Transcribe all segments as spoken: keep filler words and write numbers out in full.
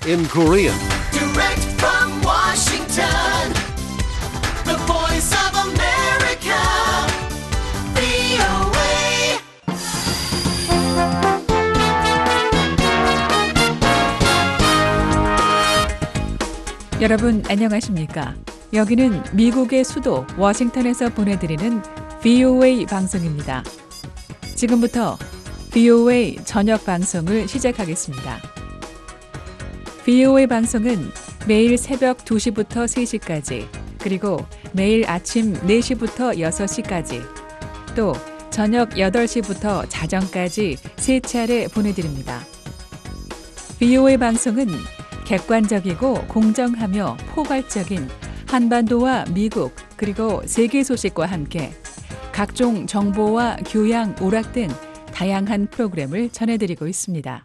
in Korean. Direct from Washington, the voice of America, 브이오에이. 여러분 안녕하십니까? 여기는 미국의 수도 워싱턴에서 보내드리는 브이오에이 방송입니다. 지금부터 브이오에이 저녁 방송을 시작하겠습니다. 브이오에이 방송은 매일 새벽 두 시부터 세 시까지, 그리고 매일 아침 네 시부터 여섯 시까지, 또 저녁 여덟 시부터 자정까지 세 차례 보내드립니다. 브이오에이 방송은 객관적이고 공정하며 포괄적인 한반도와 미국 그리고 세계 소식과 함께 각종 정보와 교양, 오락 등 다양한 프로그램을 전해드리고 있습니다.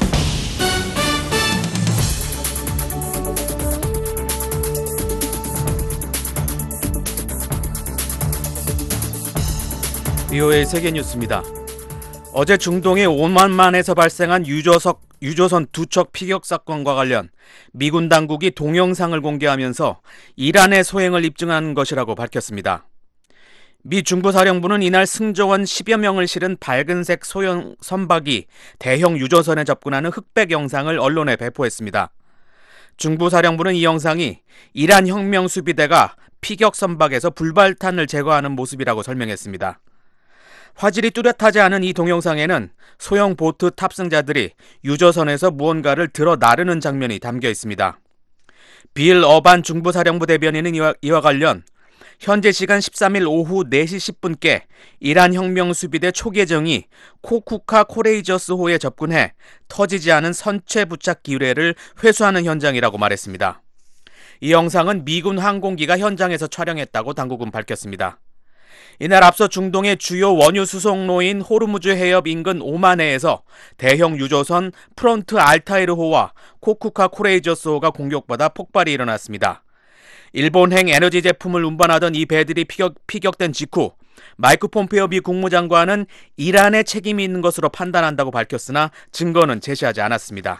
브이오에이 세계뉴스입니다. 어제 중동의 오만만에서 발생한 유조석, 유조선 두 척 피격 사건과 관련 미군 당국이 동영상을 공개하면서 이란의 소행을 입증한 것이라고 밝혔습니다. 미 중부사령부는 이날 승조원 십여 명을 실은 밝은색 소형 선박이 대형 유조선에 접근하는 흑백 영상을 언론에 배포했습니다. 중부사령부는 이 영상이 이란 혁명수비대가 피격 선박에서 불발탄을 제거하는 모습이라고 설명했습니다. 화질이 뚜렷하지 않은 이 동영상에는 소형 보트 탑승자들이 유조선에서 무언가를 들어 나르는 장면이 담겨 있습니다. 빌 어반 중부사령부 대변인은 이와, 이와 관련 현재 시간 십삼 일 오후 네 시 십 분께 이란 혁명수비대 초계정이 코쿠카 코레이저스호에 접근해 터지지 않은 선체 부착 기뢰를 회수하는 현장이라고 말했습니다. 이 영상은 미군 항공기가 현장에서 촬영했다고 당국은 밝혔습니다. 이날 앞서 중동의 주요 원유 수송로인 호르무즈 해협 인근 오만해에서 대형 유조선 프론트 알타이르호와 코쿠카 코레이저스호가 공격받아 폭발이 일어났습니다. 일본행 에너지 제품을 운반하던 이 배들이 피격, 피격된 직후 마이크 폼페오 미 국무장관은 이란의 책임이 있는 것으로 판단한다고 밝혔으나 증거는 제시하지 않았습니다.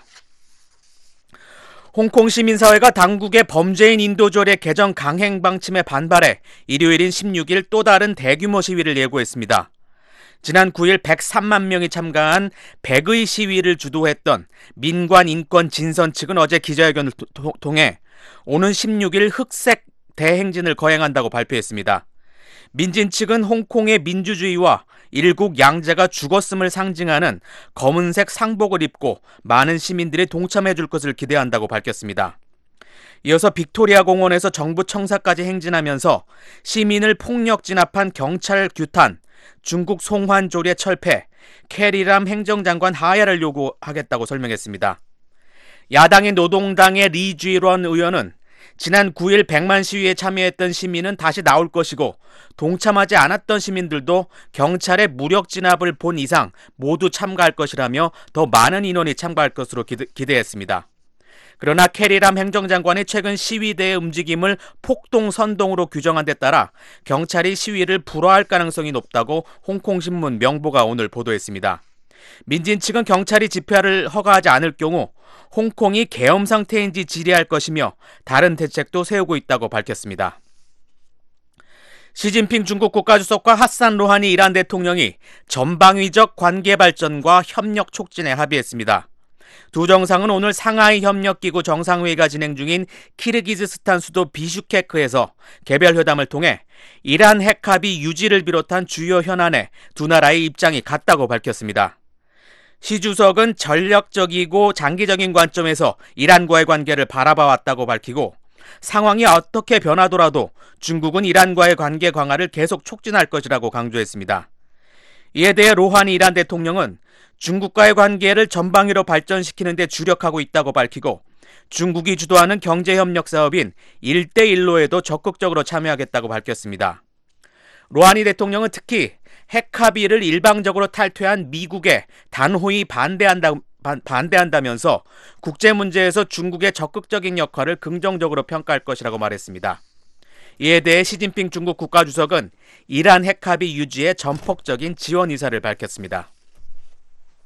홍콩 시민사회가 당국의 범죄인 인도조례 개정 강행 방침에 반발해 일요일인 십육 일 또 다른 대규모 시위를 예고했습니다. 지난 구 일 백삼만 명이 참가한 백의 시위를 주도했던 민관인권 진선 측은 어제 기자회견을 도, 통해 오는 십육 일 흑색 대행진을 거행한다고 발표했습니다. 민진 측은 홍콩의 민주주의와 일국 양제가 죽었음을 상징하는 검은색 상복을 입고 많은 시민들이 동참해 줄 것을 기대한다고 밝혔습니다. 이어서 빅토리아 공원에서 정부 청사까지 행진하면서 시민을 폭력 진압한 경찰 규탄, 중국 송환조례 철폐, 캐리람 행정장관 하야를 요구하겠다고 설명했습니다. 야당인 노동당의 리쥐런 의원은 지난 구 일 백만 시위에 참여했던 시민은 다시 나올 것이고 동참하지 않았던 시민들도 경찰의 무력 진압을 본 이상 모두 참가할 것이라며 더 많은 인원이 참가할 것으로 기대, 기대했습니다. 그러나 캐리람 행정장관이 최근 시위대의 움직임을 폭동선동으로 규정한 데 따라 경찰이 시위를 불허할 가능성이 높다고 홍콩신문 명보가 오늘 보도했습니다. 민진 측은 경찰이 집회를 허가하지 않을 경우 홍콩이 계엄 상태인지 질의할 것이며 다른 대책도 세우고 있다고 밝혔습니다. 시진핑 중국 국가주석과 하산 로하니 이란 대통령이 전방위적 관계 발전과 협력 촉진에 합의했습니다. 두 정상은 오늘 상하이 협력기구 정상회의가 진행 중인 키르기즈스탄 수도 비슈케크에서 개별 회담을 통해 이란 핵합의 유지를 비롯한 주요 현안에 두 나라의 입장이 같다고 밝혔습니다. 시 주석은 전략적이고 장기적인 관점에서 이란과의 관계를 바라봐왔다고 밝히고 상황이 어떻게 변하더라도 중국은 이란과의 관계 강화를 계속 촉진할 것이라고 강조했습니다. 이에 대해 로하니 이란 대통령은 중국과의 관계를 전방위로 발전시키는 데 주력하고 있다고 밝히고 중국이 주도하는 경제협력 사업인 일대일로에도 적극적으로 참여하겠다고 밝혔습니다. 로하니 대통령은 특히 핵합의를 일방적으로 탈퇴한 미국에 단호히 반대한다, 반대한다면서 국제 문제에서 중국의 적극적인 역할을 긍정적으로 평가할 것이라고 말했습니다. 이에 대해 시진핑 중국 국가주석은 이란 핵합의 유지에 전폭적인 지원 의사를 밝혔습니다.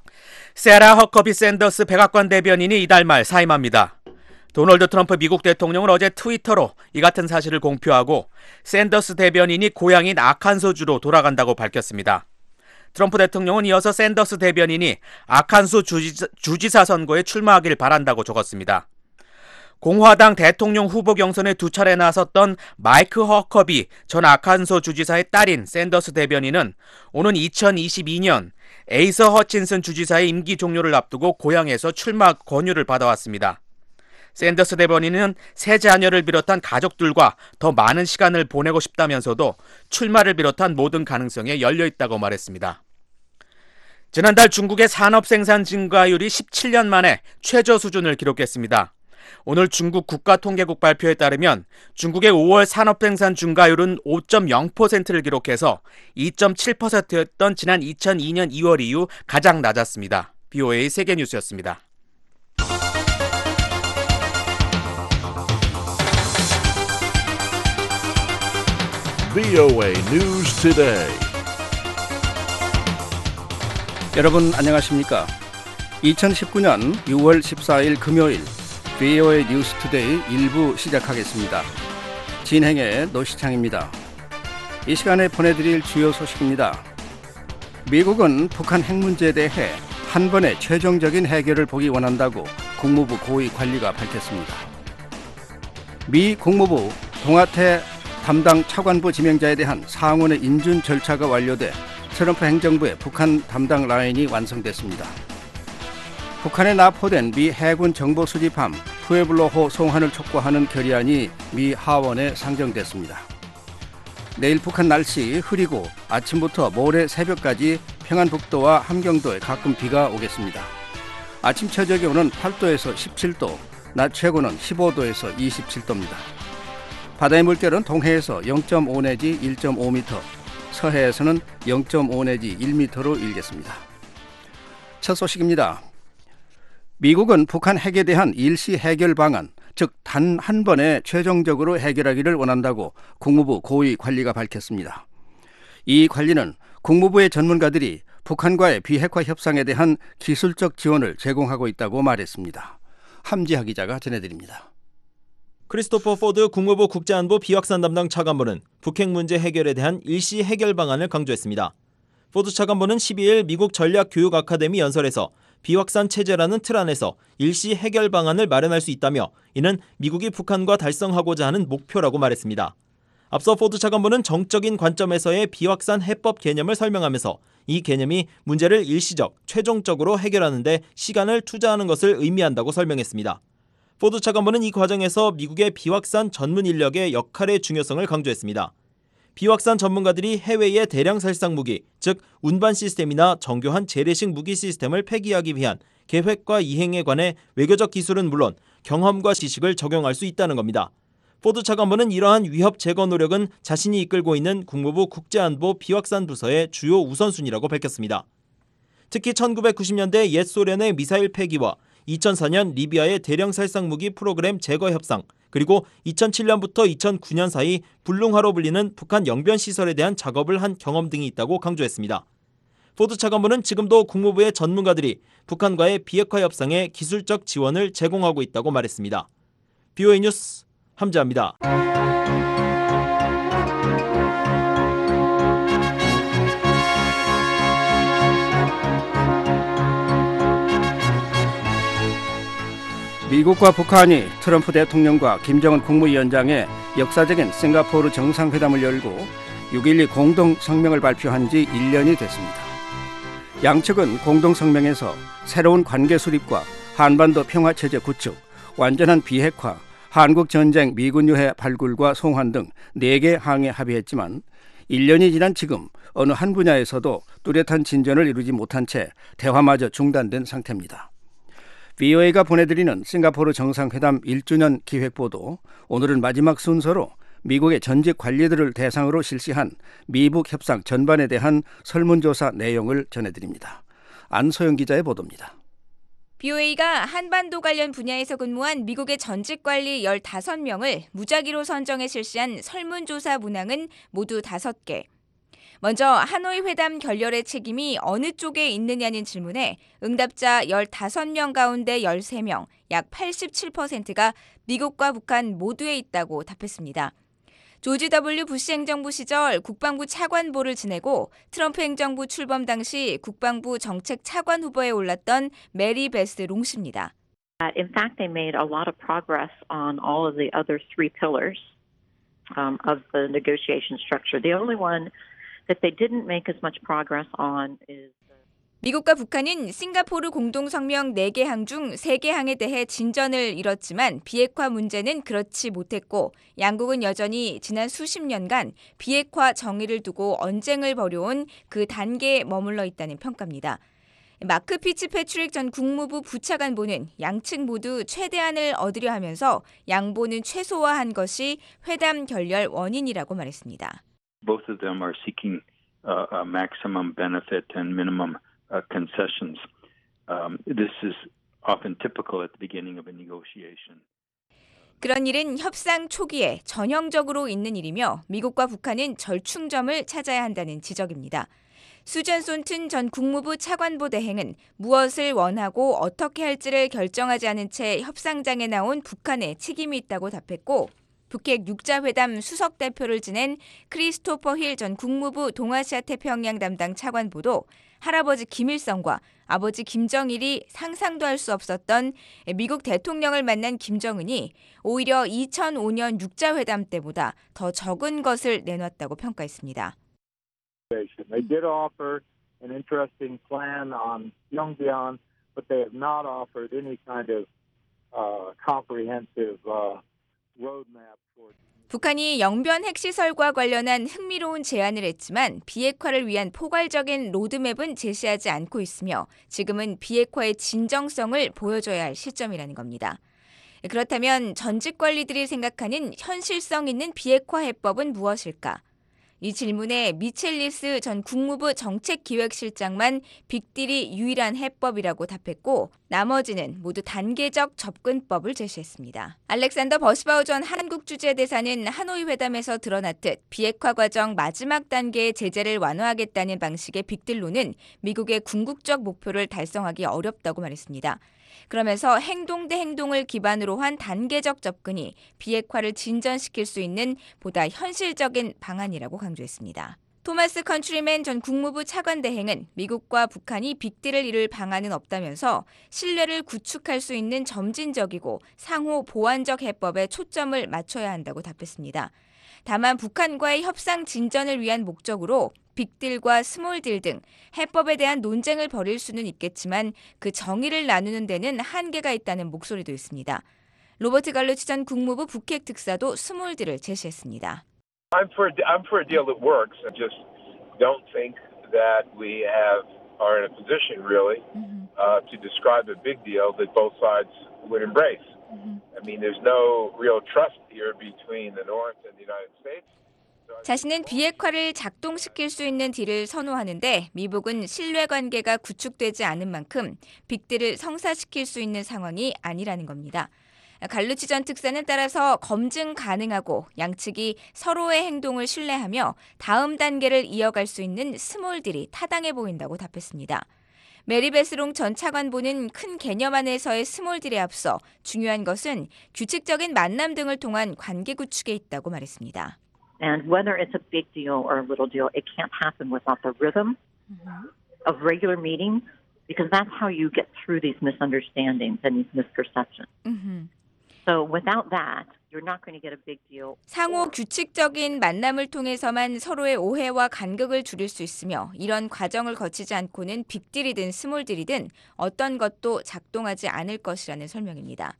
세라 허커비 샌더스 백악관 대변인이 이달 말 사임합니다. 도널드 트럼프 미국 대통령은 어제 트위터로 이 같은 사실을 공표하고 샌더스 대변인이 고향인 아칸소주로 돌아간다고 밝혔습니다. 트럼프 대통령은 이어서 샌더스 대변인이 아칸소 주지사, 주지사 선거에 출마하길 바란다고 적었습니다. 공화당 대통령 후보 경선에 두 차례 나섰던 마이크 허커비 전 아칸소 주지사의 딸인 샌더스 대변인은 오는 이천이십이 년 에이서 허친슨 주지사의 임기 종료를 앞두고 고향에서 출마 권유를 받아왔습니다. 샌더스 대변인은 세 자녀를 비롯한 가족들과 더 많은 시간을 보내고 싶다면서도 출마를 비롯한 모든 가능성에 열려있다고 말했습니다. 지난달 중국의 산업 생산 증가율이 십칠 년 만에 최저 수준을 기록했습니다. 오늘 중국 국가통계국 발표에 따르면 중국의 오월 산업 생산 증가율은 오 점 영 퍼센트를 기록해서 이 점 칠 퍼센트였던 지난 이천이 년 이월 이후 가장 낮았습니다. 비오에이 세계뉴스였습니다. 브이오에이 News Today. 여러분 안녕하십니까? 이천십구 년 유월 십사일 금요일 브이오에이 뉴스 투데이 일 부 시작하겠습니다. 진행의 노시창입니다. 이 시간에 보내드릴 주요 소식입니다. 미국은 북한 핵 문제에 대해 한 번의 최종적인 해결을 보기 원한다고 국무부 고위 관리가 밝혔습니다. 미 국무부 동아태 담당 차관부 지명자에 대한 상원의 인준 절차가 완료돼 트럼프 행정부의 북한 담당 라인이 완성됐습니다. 북한에 납포된 미 해군 정보 수집함 푸에블로호 송환을 촉구하는 결의안이 미 하원에 상정됐습니다. 내일 북한 날씨 흐리고 아침부터 모레 새벽까지 평안북도와 함경도에 가끔 비가 오겠습니다. 아침 최저 기온은 팔 도에서 십칠 도, 낮 최고는 십오 도에서 이십칠 도입니다. 바다의 물결은 동해에서 영 점 오 내지 일 점 오 미터, 서해에서는 영 점 오 내지 일 미터로 일겠습니다. 첫 소식입니다. 미국은 북한 핵에 대한 일시 해결 방안, 즉 단 한 번에 최종적으로 해결하기를 원한다고 국무부 고위 관리가 밝혔습니다. 이 관리는 국무부의 전문가들이 북한과의 비핵화 협상에 대한 기술적 지원을 제공하고 있다고 말했습니다. 함지하 기자가 전해드립니다. 크리스토퍼 포드 국무부 국제안보 비확산 담당 차관보는 북핵 문제 해결에 대한 일시 해결 방안을 강조했습니다. 포드 차관보는 십이일 미국 전략교육 아카데미 연설에서 비확산 체제라는 틀 안에서 일시 해결 방안을 마련할 수 있다며 이는 미국이 북한과 달성하고자 하는 목표라고 말했습니다. 앞서 포드 차관보는 정적인 관점에서의 비확산 해법 개념을 설명하면서 이 개념이 문제를 일시적, 최종적으로 해결하는 데 시간을 투자하는 것을 의미한다고 설명했습니다. 포드 차관보는 이 과정에서 미국의 비확산 전문 인력의 역할의 중요성을 강조했습니다. 비확산 전문가들이 해외의 대량 살상 무기, 즉 운반 시스템이나 정교한 재래식 무기 시스템을 폐기하기 위한 계획과 이행에 관해 외교적 기술은 물론 경험과 지식을 적용할 수 있다는 겁니다. 포드 차관보는 이러한 위협 제거 노력은 자신이 이끌고 있는 국무부 국제안보 비확산 부서의 주요 우선순위라고 밝혔습니다. 특히 천구백구십 년대 옛 소련의 미사일 폐기와 이천사 년 리비아의 대량 살상 무기 프로그램 제거 협상, 그리고 이천칠 년부터 이천구 년 사이 불능화로 불리는 북한 영변 시설에 대한 작업을 한 경험 등이 있다고 강조했습니다. 포드 차관보는 지금도 국무부의 전문가들이 북한과의 비핵화 협상에 기술적 지원을 제공하고 있다고 말했습니다. 비오에이 뉴스 함지아입니다. 미국과 북한이 트럼프 대통령과 김정은 국무위원장의 역사적인 싱가포르 정상회담을 열고 육 일이 공동 성명을 발표한 지 일 년이 됐습니다. 양측은 공동 성명에서 새로운 관계 수립과 한반도 평화체제 구축, 완전한 비핵화, 한국전쟁 미군 유해 발굴과 송환 등 네 개 항에 합의했지만 일 년이 지난 지금 어느 한 분야에서도 뚜렷한 진전을 이루지 못한 채 대화마저 중단된 상태입니다. 브이오에이가 보내드리는 싱가포르 정상회담 일 주년 기획보도, 오늘은 마지막 순서로 미국의 전직 관리들을 대상으로 실시한 미북 협상 전반에 대한 설문조사 내용을 전해드립니다. 안소영 기자의 보도입니다. 비오에이가 한반도 관련 분야에서 근무한 미국의 전직 관리 열다섯 명을 무작위로 선정해 실시한 설문조사 문항은 모두 다섯 개. 먼저 하노이 회담 결렬의 책임이 어느 쪽에 있느냐는 질문에 응답자 열다섯 명 가운데 열세 명, 약 팔십칠 퍼센트가 미국과 북한 모두에 있다고 답했습니다. 조지 더블유 부시 행정부 시절 국방부 차관보를 지내고 트럼프 행정부 출범 당시 국방부 정책 차관 후보에 올랐던 메리 베스 롱 씨입니다. In fact, they made a lot of progress on all of the other three pillars um, of the negotiation structure. The only one that they didn't make as much progress on is 미국과 북한은 싱가포르 공동성명 네 개 항 중 세 개 항에 대해 진전을 이뤘지만 비핵화 문제는 그렇지 못했고 양국은 여전히 지난 수십 년간 비핵화 정의를 두고 언쟁을 벌여온 그 단계에 머물러 있다는 평가입니다. 마크 피츠패트릭 전 국무부 부차관보는 양측 모두 최대한을 얻으려 하면서 양보는 최소화한 것이 회담 결렬 원인이라고 말했습니다. Both of them are seeking uh, a maximum benefit and minimum Uh, concessions. Um, this is often typical at the beginning of a negotiation. 그런 일은 협상 초기에 전형적으로 있는 일이며 미국과 북한은 절충점을 찾아야 한다는 지적입니다. 수전 손튼 전 국무부 차관보 대행은 무엇을 원하고 어떻게 할지를 결정하지 않은 채 협상장에 나온 북한에 책임이 있다고 답했고 북핵 육 자 회담 수석 대표를 지낸 크리스토퍼 힐 전 국무부 동아시아 태평양 담당 차관보도 할아버지 김일성과 아버지 김정일이 상상도 할 수 없었던 미국 대통령을 만난 김정은이 오히려 이천오 년 육 자 회담 때보다 더 적은 것을 내놨다고 평가했습니다. They did offer an interesting plan on Yongbyon, but they have not offered any kind of uh, comprehensive uh, roadmap for. 북한이 영변 핵시설과 관련한 흥미로운 제안을 했지만 비핵화를 위한 포괄적인 로드맵은 제시하지 않고 있으며 지금은 비핵화의 진정성을 보여줘야 할 시점이라는 겁니다. 그렇다면 전직 관리들이 생각하는 현실성 있는 비핵화 해법은 무엇일까? 이 질문에 미첼리스 전 국무부 정책기획실장만 빅딜이 유일한 해법이라고 답했고 나머지는 모두 단계적 접근법을 제시했습니다. 알렉산더 버스바우 전 한국주재대사는 하노이 회담에서 드러났듯 비핵화 과정 마지막 단계의 제재를 완화하겠다는 방식의 빅딜로는 미국의 궁극적 목표를 달성하기 어렵다고 말했습니다. 그러면서 행동 대 행동을 기반으로 한 단계적 접근이 비핵화를 진전시킬 수 있는 보다 현실적인 방안이라고 강조했습니다. 토마스 컨트리맨 전 국무부 차관 대행은 미국과 북한이 빅딜을 이룰 방안은 없다면서 신뢰를 구축할 수 있는 점진적이고 상호 보완적 해법에 초점을 맞춰야 한다고 답했습니다. 다만 북한과의 협상 진전을 위한 목적으로 빅딜과 스몰딜 등 해법에 대한 논쟁을 벌일 수는 있겠지만 그 정의를 나누는 데는 한계가 있다는 목소리도 있습니다. 로버트 갈루치 전 국무부 북핵 특사도 스몰딜을 제시했습니다. I'm for I'm for a deal that works. I just don't think that we have are in a position really uh, to describe a big deal that both sides would embrace. I mean, there's no real trust here between the North and the United States. 자신은 비핵화를 작동시킬 수 있는 딜을 선호하는데 미국은 신뢰관계가 구축되지 않은 만큼 빅딜을 성사시킬 수 있는 상황이 아니라는 겁니다. 갈루치 전 특사는 따라서 검증 가능하고 양측이 서로의 행동을 신뢰하며 다음 단계를 이어갈 수 있는 스몰딜이 타당해 보인다고 답했습니다. 메리 베스롱 전 차관보는 큰 개념 안에서의 스몰딜에 앞서 중요한 것은 규칙적인 만남 등을 통한 관계 구축에 있다고 말했습니다. And whether it's a big deal or a little deal, it can't happen without the rhythm mm-hmm. of regular meetings because that's how you get through these misunderstandings and these misperceptions. Mm-hmm. So without that, you're not going to get a big deal. 상호 규칙적인 만남을 통해서만 서로의 오해와 간극을 줄일 수 있으며 이런 과정을 거치지 않고는 빅딜이든 스몰딜이든 어떤 것도 작동하지 않을 것이라는 설명입니다.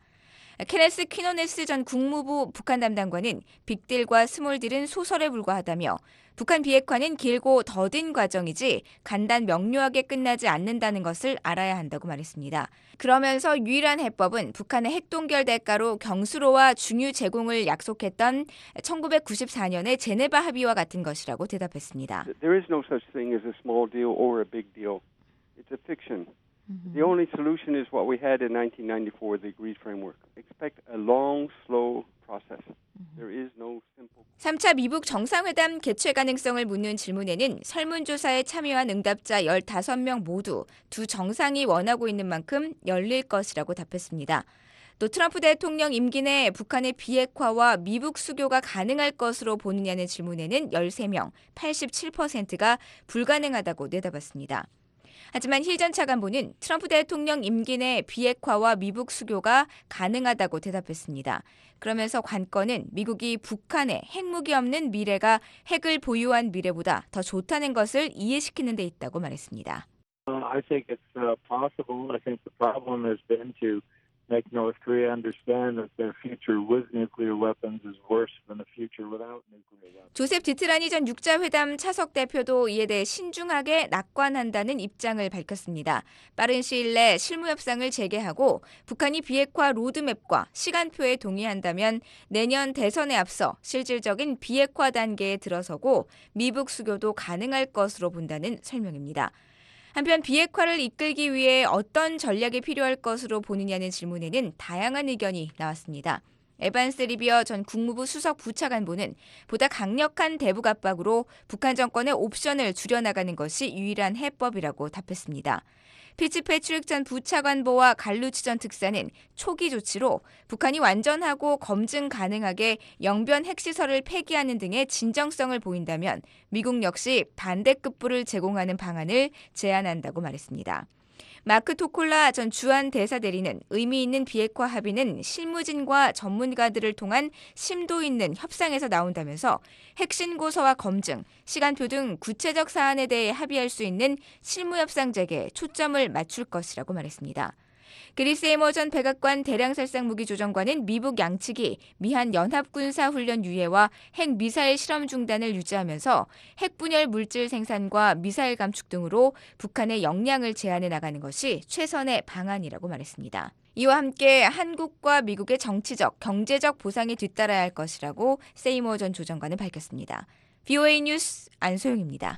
케네스 퀴노네스 전 국무부 북한 담당관은 빅딜과 스몰딜은 소설에 불과하다며 북한 비핵화는 길고 더딘 과정이지 간단 명료하게 끝나지 않는다는 것을 알아야 한다고 말했습니다. 그러면서 유일한 해법은 북한의 핵동결 대가로 경수로와 중유 제공을 약속했던 천구백구십사 년의 제네바 합의와 같은 것이라고 대답했습니다. There is no such thing as a small deal or a big deal. It's a fiction. The only solution is what we had in nineteen ninety-four, the agreed framework. Expect a long, slow process. There is no simple. 삼 차 미북 정상회담 개최 가능성을 묻는 질문에는 설문조사에 참여한 응답자 열다섯 명 모두 두 정상이 원하고 있는 만큼 열릴 것이라고 답했습니다. 또 트럼프 대통령 임기 내 북한의 비핵화와 미북 수교가 가능할 것으로 보느냐는 질문에는 열세 명, 팔십칠 퍼센트가 불가능하다고 내다봤습니다. 하지만 힐 전 차관보는 트럼프 대통령 임기 내 비핵화와 미북 수교가 가능하다고 대답했습니다. 그러면서 관건은 미국이 북한에 핵무기 없는 미래가 핵을 보유한 미래보다 더 좋다는 것을 이해시키는 데 있다고 말했습니다. Uh, I think it's uh, possible. I think the problem has been to make North Korea understand that their future with nuclear weapons is worse than the future without nuclear weapons. 조셉 디트라니 전 육자회담 차석 대표도 이에 대해 신중하게 낙관한다는 입장을 밝혔습니다. 빠른 시일 내 실무 협상을 재개하고 북한이 비핵화 로드맵과 시간표에 동의한다면 내년 대선에 앞서 실질적인 비핵화 단계에 들어서고 미북 수교도 가능할 것으로 본다는 설명입니다. 한편 비핵화를 이끌기 위해 어떤 전략이 필요할 것으로 보느냐는 질문에는 다양한 의견이 나왔습니다. 에반스 리비어 전 국무부 수석 부차관보는 보다 강력한 대북 압박으로 북한 정권의 옵션을 줄여나가는 것이 유일한 해법이라고 답했습니다. 피츠 패트릭 전 부차관보와 갈루치 전 특사는 초기 조치로 북한이 완전하고 검증 가능하게 영변 핵시설을 폐기하는 등의 진정성을 보인다면 미국 역시 반대급부를 제공하는 방안을 제안한다고 말했습니다. 마크 토콜라 전 주한 대사대리는 의미 있는 비핵화 합의는 실무진과 전문가들을 통한 심도 있는 협상에서 나온다면서 핵신고서와 검증, 시간표 등 구체적 사안에 대해 합의할 수 있는 실무협상 재개에 초점을 맞출 것이라고 말했습니다. 그리스 에머 전 백악관 대량살상무기조정관은 미북 양측이 미한 연합군사훈련 유예와 핵미사일 실험 중단을 유지하면서 핵분열 물질 생산과 미사일 감축 등으로 북한의 역량을 제한해 나가는 것이 최선의 방안이라고 말했습니다. 이와 함께 한국과 미국의 정치적, 경제적 보상이 뒤따라야 할 것이라고 세이머 전 조정관은 밝혔습니다. 브이오에이 뉴스 안소영입니다.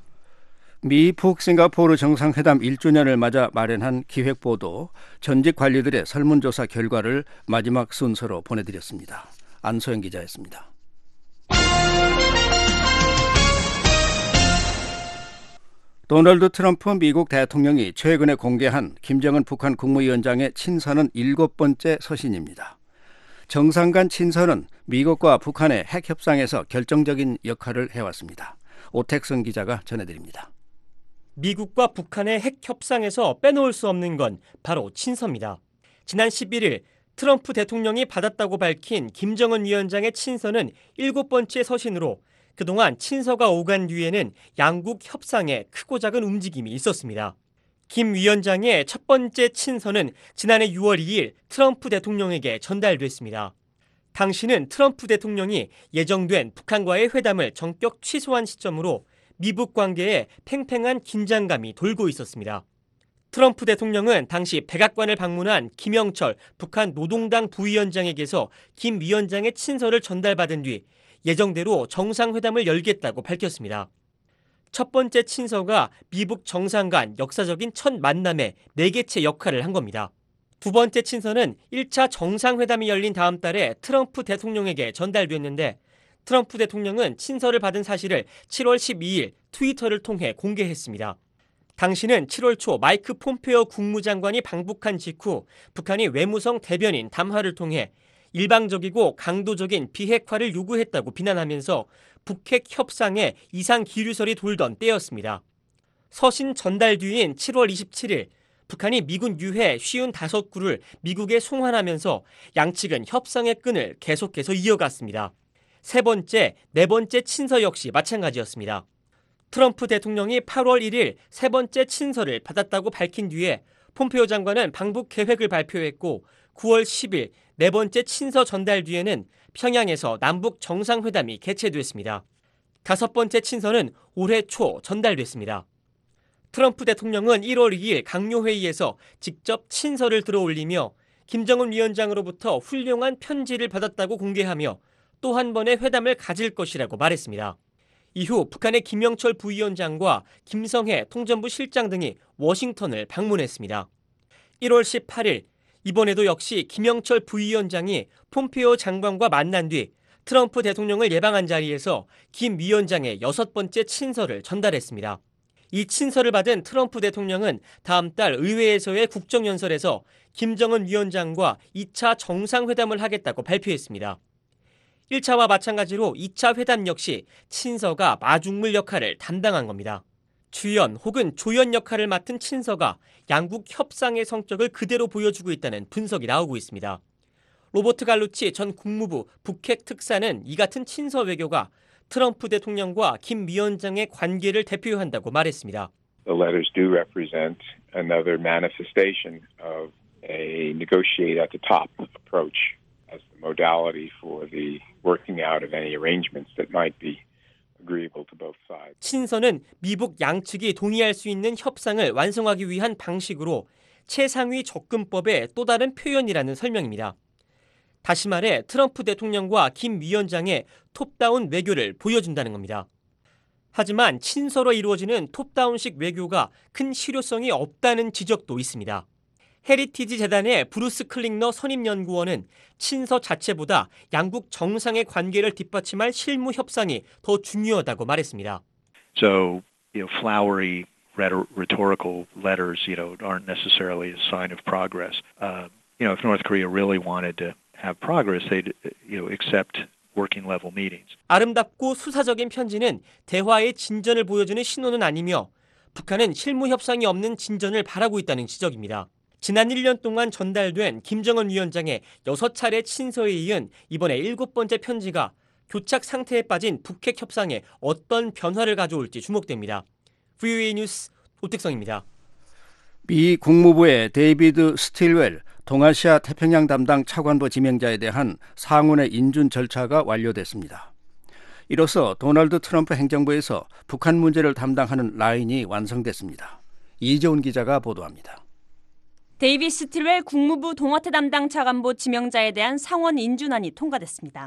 미 북싱가포르 정상회담 일 주년을 맞아 마련한 기획보도 전직 관리들의 설문조사 결과를 마지막 순서로 보내드렸습니다. 안소영 기자였습니다. 도널드 트럼프 미국 대통령이 최근에 공개한 김정은 북한 국무위원장의 친서는 일곱 번째 서신입니다. 정상 간 친서는 미국과 북한의 핵 협상에서 결정적인 역할을 해왔습니다. 오택선 기자가 전해드립니다. 미국과 북한의 핵 협상에서 빼놓을 수 없는 건 바로 친서입니다. 지난 십일 일 트럼프 대통령이 받았다고 밝힌 김정은 위원장의 친서는 일곱 번째 서신으로 그동안 친서가 오간 뒤에는 양국 협상에 크고 작은 움직임이 있었습니다. 김 위원장의 첫 번째 친서는 지난해 유월 이일 트럼프 대통령에게 전달됐습니다. 당시는 트럼프 대통령이 예정된 북한과의 회담을 전격 취소한 시점으로 미북 관계에 팽팽한 긴장감이 돌고 있었습니다. 트럼프 대통령은 당시 백악관을 방문한 김영철 북한 노동당 부위원장에게서 김 위원장의 친서를 전달받은 뒤 예정대로 정상회담을 열겠다고 밝혔습니다. 첫 번째 친서가 미북 정상 간 역사적인 첫 만남의 매개체 역할을 한 겁니다. 두 번째 친서는 일 차 정상회담이 열린 다음 달에 트럼프 대통령에게 전달됐는데 트럼프 대통령은 친서를 받은 사실을 칠월 십이일 트위터를 통해 공개했습니다. 당시는 칠월 초 마이크 폼페오 국무장관이 방북한 직후 북한이 외무성 대변인 담화를 통해 일방적이고 강도적인 비핵화를 요구했다고 비난하면서 북핵 협상에 이상 기류설이 돌던 때였습니다. 서신 전달 뒤인 칠월 이십칠일 북한이 미군 유해 오십오 구를 미국에 송환하면서 양측은 협상의 끈을 계속해서 이어갔습니다. 세 번째, 네 번째 친서 역시 마찬가지였습니다. 트럼프 대통령이 팔월 일일 세 번째 친서를 받았다고 밝힌 뒤에 폼페오 장관은 방북 계획을 발표했고 구월 십일 네 번째 친서 전달 뒤에는 평양에서 남북 정상회담이 개최됐습니다. 다섯 번째 친서는 올해 초 전달됐습니다. 트럼프 대통령은 일월 이일 강요회의에서 직접 친서를 들어올리며 김정은 위원장으로부터 훌륭한 편지를 받았다고 공개하며 또 한 번의 회담을 가질 것이라고 말했습니다. 이후 북한의 김영철 부위원장과 김성해 통전부 실장 등이 워싱턴을 방문했습니다. 일월 십팔일 이번에도 역시 김영철 부위원장이 폼페오 장관과 만난 뒤 트럼프 대통령을 예방한 자리에서 김 위원장의 여섯 번째 친서를 전달했습니다. 이 친서를 받은 트럼프 대통령은 다음 달 의회에서의 국정연설에서 김정은 위원장과 이 차 정상회담을 하겠다고 발표했습니다. 일 차와 마찬가지로 이 차 회담 역시 친서가 마중물 역할을 담당한 겁니다. 주연 혹은 조연 역할을 맡은 친서가 양국 협상의 성격을 그대로 보여주고 있다는 분석이 나오고 있습니다. 로버트 갈루치 전 국무부 북핵 특사는 이 같은 친서 외교가 트럼프 대통령과 김 위원장의 관계를 대표한다고 말했습니다. The letters do represent another manifestation of a negotiate at the top approach as the modality for the working out of any arrangements that might be agreeable to both sides. 친서는 미북 양측이 동의할 수 있는 협상을 완성하기 위한 방식으로 최상위 접근법의 또 다른 표현이라는 설명입니다. 다시 말해 트럼프 대통령과 김 위원장의 톱다운 외교를 보여준다는 겁니다. 하지만 친서로 이루어지는 톱다운식 외교가 큰 실효성이 없다는 지적도 있습니다. 헤리티지 재단의 브루스 클링너 선임연구원은 친서 자체보다 양국 정상의 관계를 뒷받침할 실무 협상이 더 중요하다고 말했습니다. So, you know, flowery rhetorical letters, you know, aren't necessarily a sign of progress. Uh, you know, if North Korea really wanted to have progress, they'd, you know, accept working level meetings. 아름답고 수사적인 편지는 대화의 진전을 보여주는 신호는 아니며 북한은 실무 협상이 없는 진전을 바라고 있다는 지적입니다. 지난 일 년 동안 전달된 김정은 위원장의 여섯 차례 친서에 이은 이번에 일곱 번째 편지가 교착 상태에 빠진 북핵 협상에 어떤 변화를 가져올지 주목됩니다. 브이오에이 뉴스 오택성입니다. 미 국무부의 데이비드 스틸웰 동아시아 태평양 담당 차관보 지명자에 대한 상원의 인준 절차가 완료됐습니다. 이로써 도널드 트럼프 행정부에서 북한 문제를 담당하는 라인이 완성됐습니다. 이재훈 기자가 보도합니다. 데이비드 스틸웰 국무부 동아태 담당 차관보 지명자에 대한 상원 인준안이 통과됐습니다.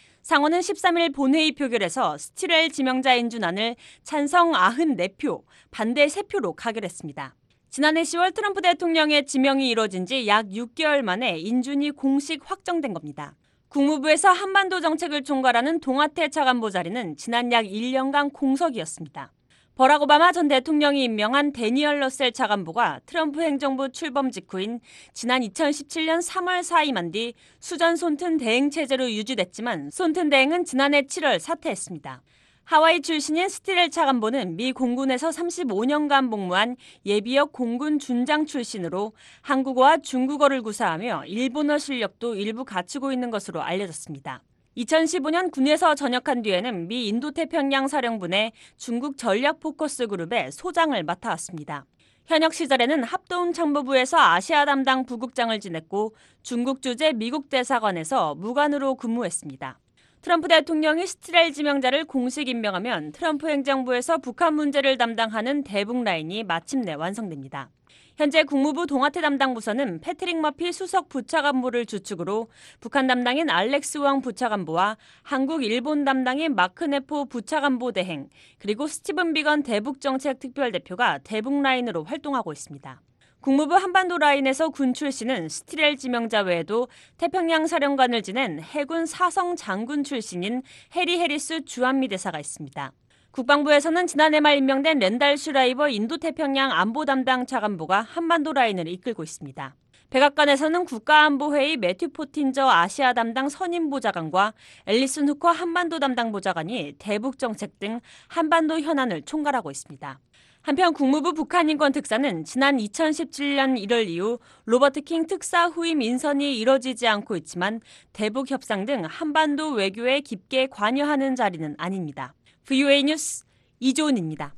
상원은 십삼 일 본회의 표결에서 스틸웰 지명자 인준안을 찬성 구십사 표, 반대 세 표로 가결했습니다. 지난해 시월 트럼프 대통령의 지명이 이뤄진 지 약 육 개월 만에 인준이 공식 확정된 겁니다. 국무부에서 한반도 정책을 총괄하는 동아태 차관보 자리는 지난 약 일 년간 공석이었습니다. 버락 오바마 전 대통령이 임명한 데니얼 러셀 차관보가 트럼프 행정부 출범 직후인 지난 이천십칠 년 삼월 사임한 뒤 수전 손튼 대행 체제로 유지됐지만 손튼 대행은 지난해 칠월 사퇴했습니다. 하와이 출신인 스틸웰 차관보는 미 공군에서 삼십오 년간 복무한 예비역 공군 준장 출신으로 한국어와 중국어를 구사하며 일본어 실력도 일부 갖추고 있는 것으로 알려졌습니다. 이천십오 년 군에서 전역한 뒤에는 미 인도태평양 사령부내 중국 전략 포커스 그룹의 소장을 맡아왔습니다. 현역 시절에는 합동 참모부에서 아시아 담당 부국장을 지냈고 중국 주재 미국 대사관에서 무관으로 근무했습니다. 트럼프 대통령이 스틸웰 지명자를 공식 임명하면 트럼프 행정부에서 북한 문제를 담당하는 대북 라인이 마침내 완성됩니다. 현재 국무부 동아태 담당 부서는 패트릭 머피 수석 부차관보를 주축으로 북한 담당인 알렉스 왕 부차관보와 한국 일본 담당인 마크 네포 부차관보 대행, 그리고 스티븐 비건 대북정책 특별대표가 대북 라인으로 활동하고 있습니다. 국무부 한반도 라인에서 군 출신은 스틸웰 지명자 외에도 태평양 사령관을 지낸 해군 사성 장군 출신인 해리 해리스 주한미 대사가 있습니다. 국방부에서는 지난해 말 임명된 랜달 슈라이버 인도태평양 안보 담당 차관보가 한반도 라인을 이끌고 있습니다. 백악관에서는 국가안보회의 매튜 포틴저 아시아 담당 선임보좌관과 앨리슨 후커 한반도 담당 보좌관이 대북정책 등 한반도 현안을 총괄하고 있습니다. 한편 국무부 북한인권 특사는 지난 이천십칠 년 일월 이후 로버트 킹 특사 후임 인선이 이뤄지지 않고 있지만 대북 협상 등 한반도 외교에 깊게 관여하는 자리는 아닙니다. 브이오에이 뉴스 이조은입니다.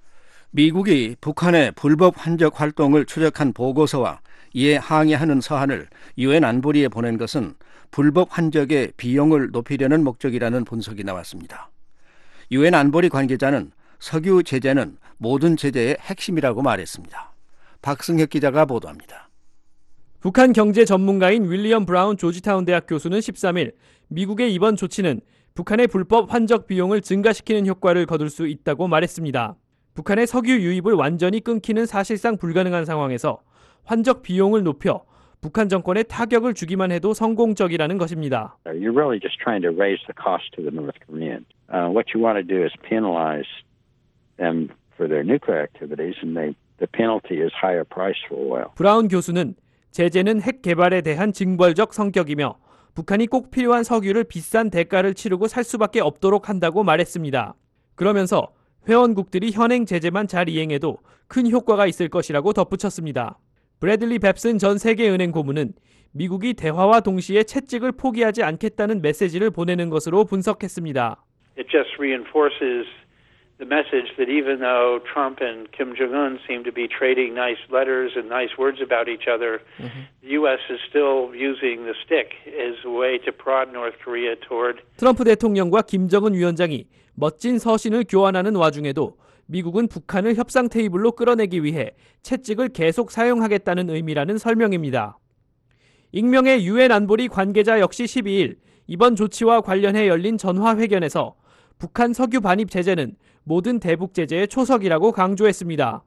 미국이 북한의 불법 환적 활동을 추적한 보고서와 이에 항의하는 서한을 유엔 안보리에 보낸 것은 불법 환적의 비용을 높이려는 목적이라는 분석이 나왔습니다. 유엔 안보리 관계자는 석유 제재는 모든 제재의 핵심이라고 말했습니다. 박승혁 기자가 보도합니다. 북한 경제 전문가인 윌리엄 브라운 조지타운 대학 교수는 십삼 일 미국의 이번 조치는 북한의 불법 환적 비용을 증가시키는 효과를 거둘 수 있다고 말했습니다. 북한의 석유 유입을 완전히 끊기는 사실상 불가능한 상황에서 환적 비용을 높여 북한 정권에 타격을 주기만 해도 성공적이라는 것입니다. You're really just trying to raise the cost to the North Koreans. Uh, what you want to do is penalize them for their nuclear activities, and they, the penalty is higher price for oil. 브라운 교수는 제재는 핵 개발에 대한 징벌적 성격이며 북한이 꼭 필요한 석유를 비싼 대가를 치르고 살 수밖에 없도록 한다고 말했습니다. 그러면서 회원국들이 현행 제재만 잘 이행해도 큰 효과가 있을 것이라고 덧붙였습니다. 브래들리 뱁슨 전 세계은행 고문은 미국이 대화와 동시에 채찍을 포기하지 않겠다는 메시지를 보내는 것으로 분석했습니다. It just reinforces the message that even though Trump and Kim Jong-un seem to be trading nice letters and nice words about each other, mm-hmm. the U S is still using the stick as a way to prod North Korea toward. 트럼프 대통령과 김정은 위원장이 멋진 서신을 교환하는 와중에도 미국은 북한을 협상 테이블로 끌어내기 위해 채찍을 계속 사용하겠다는 의미라는 설명입니다. 익명의 유엔 안보리 관계자 역시 십이일 이번 조치와 관련해 열린 전화회견에서 북한 석유 반입 제재는 모든 대북 제재의 초석이라고 강조했습니다.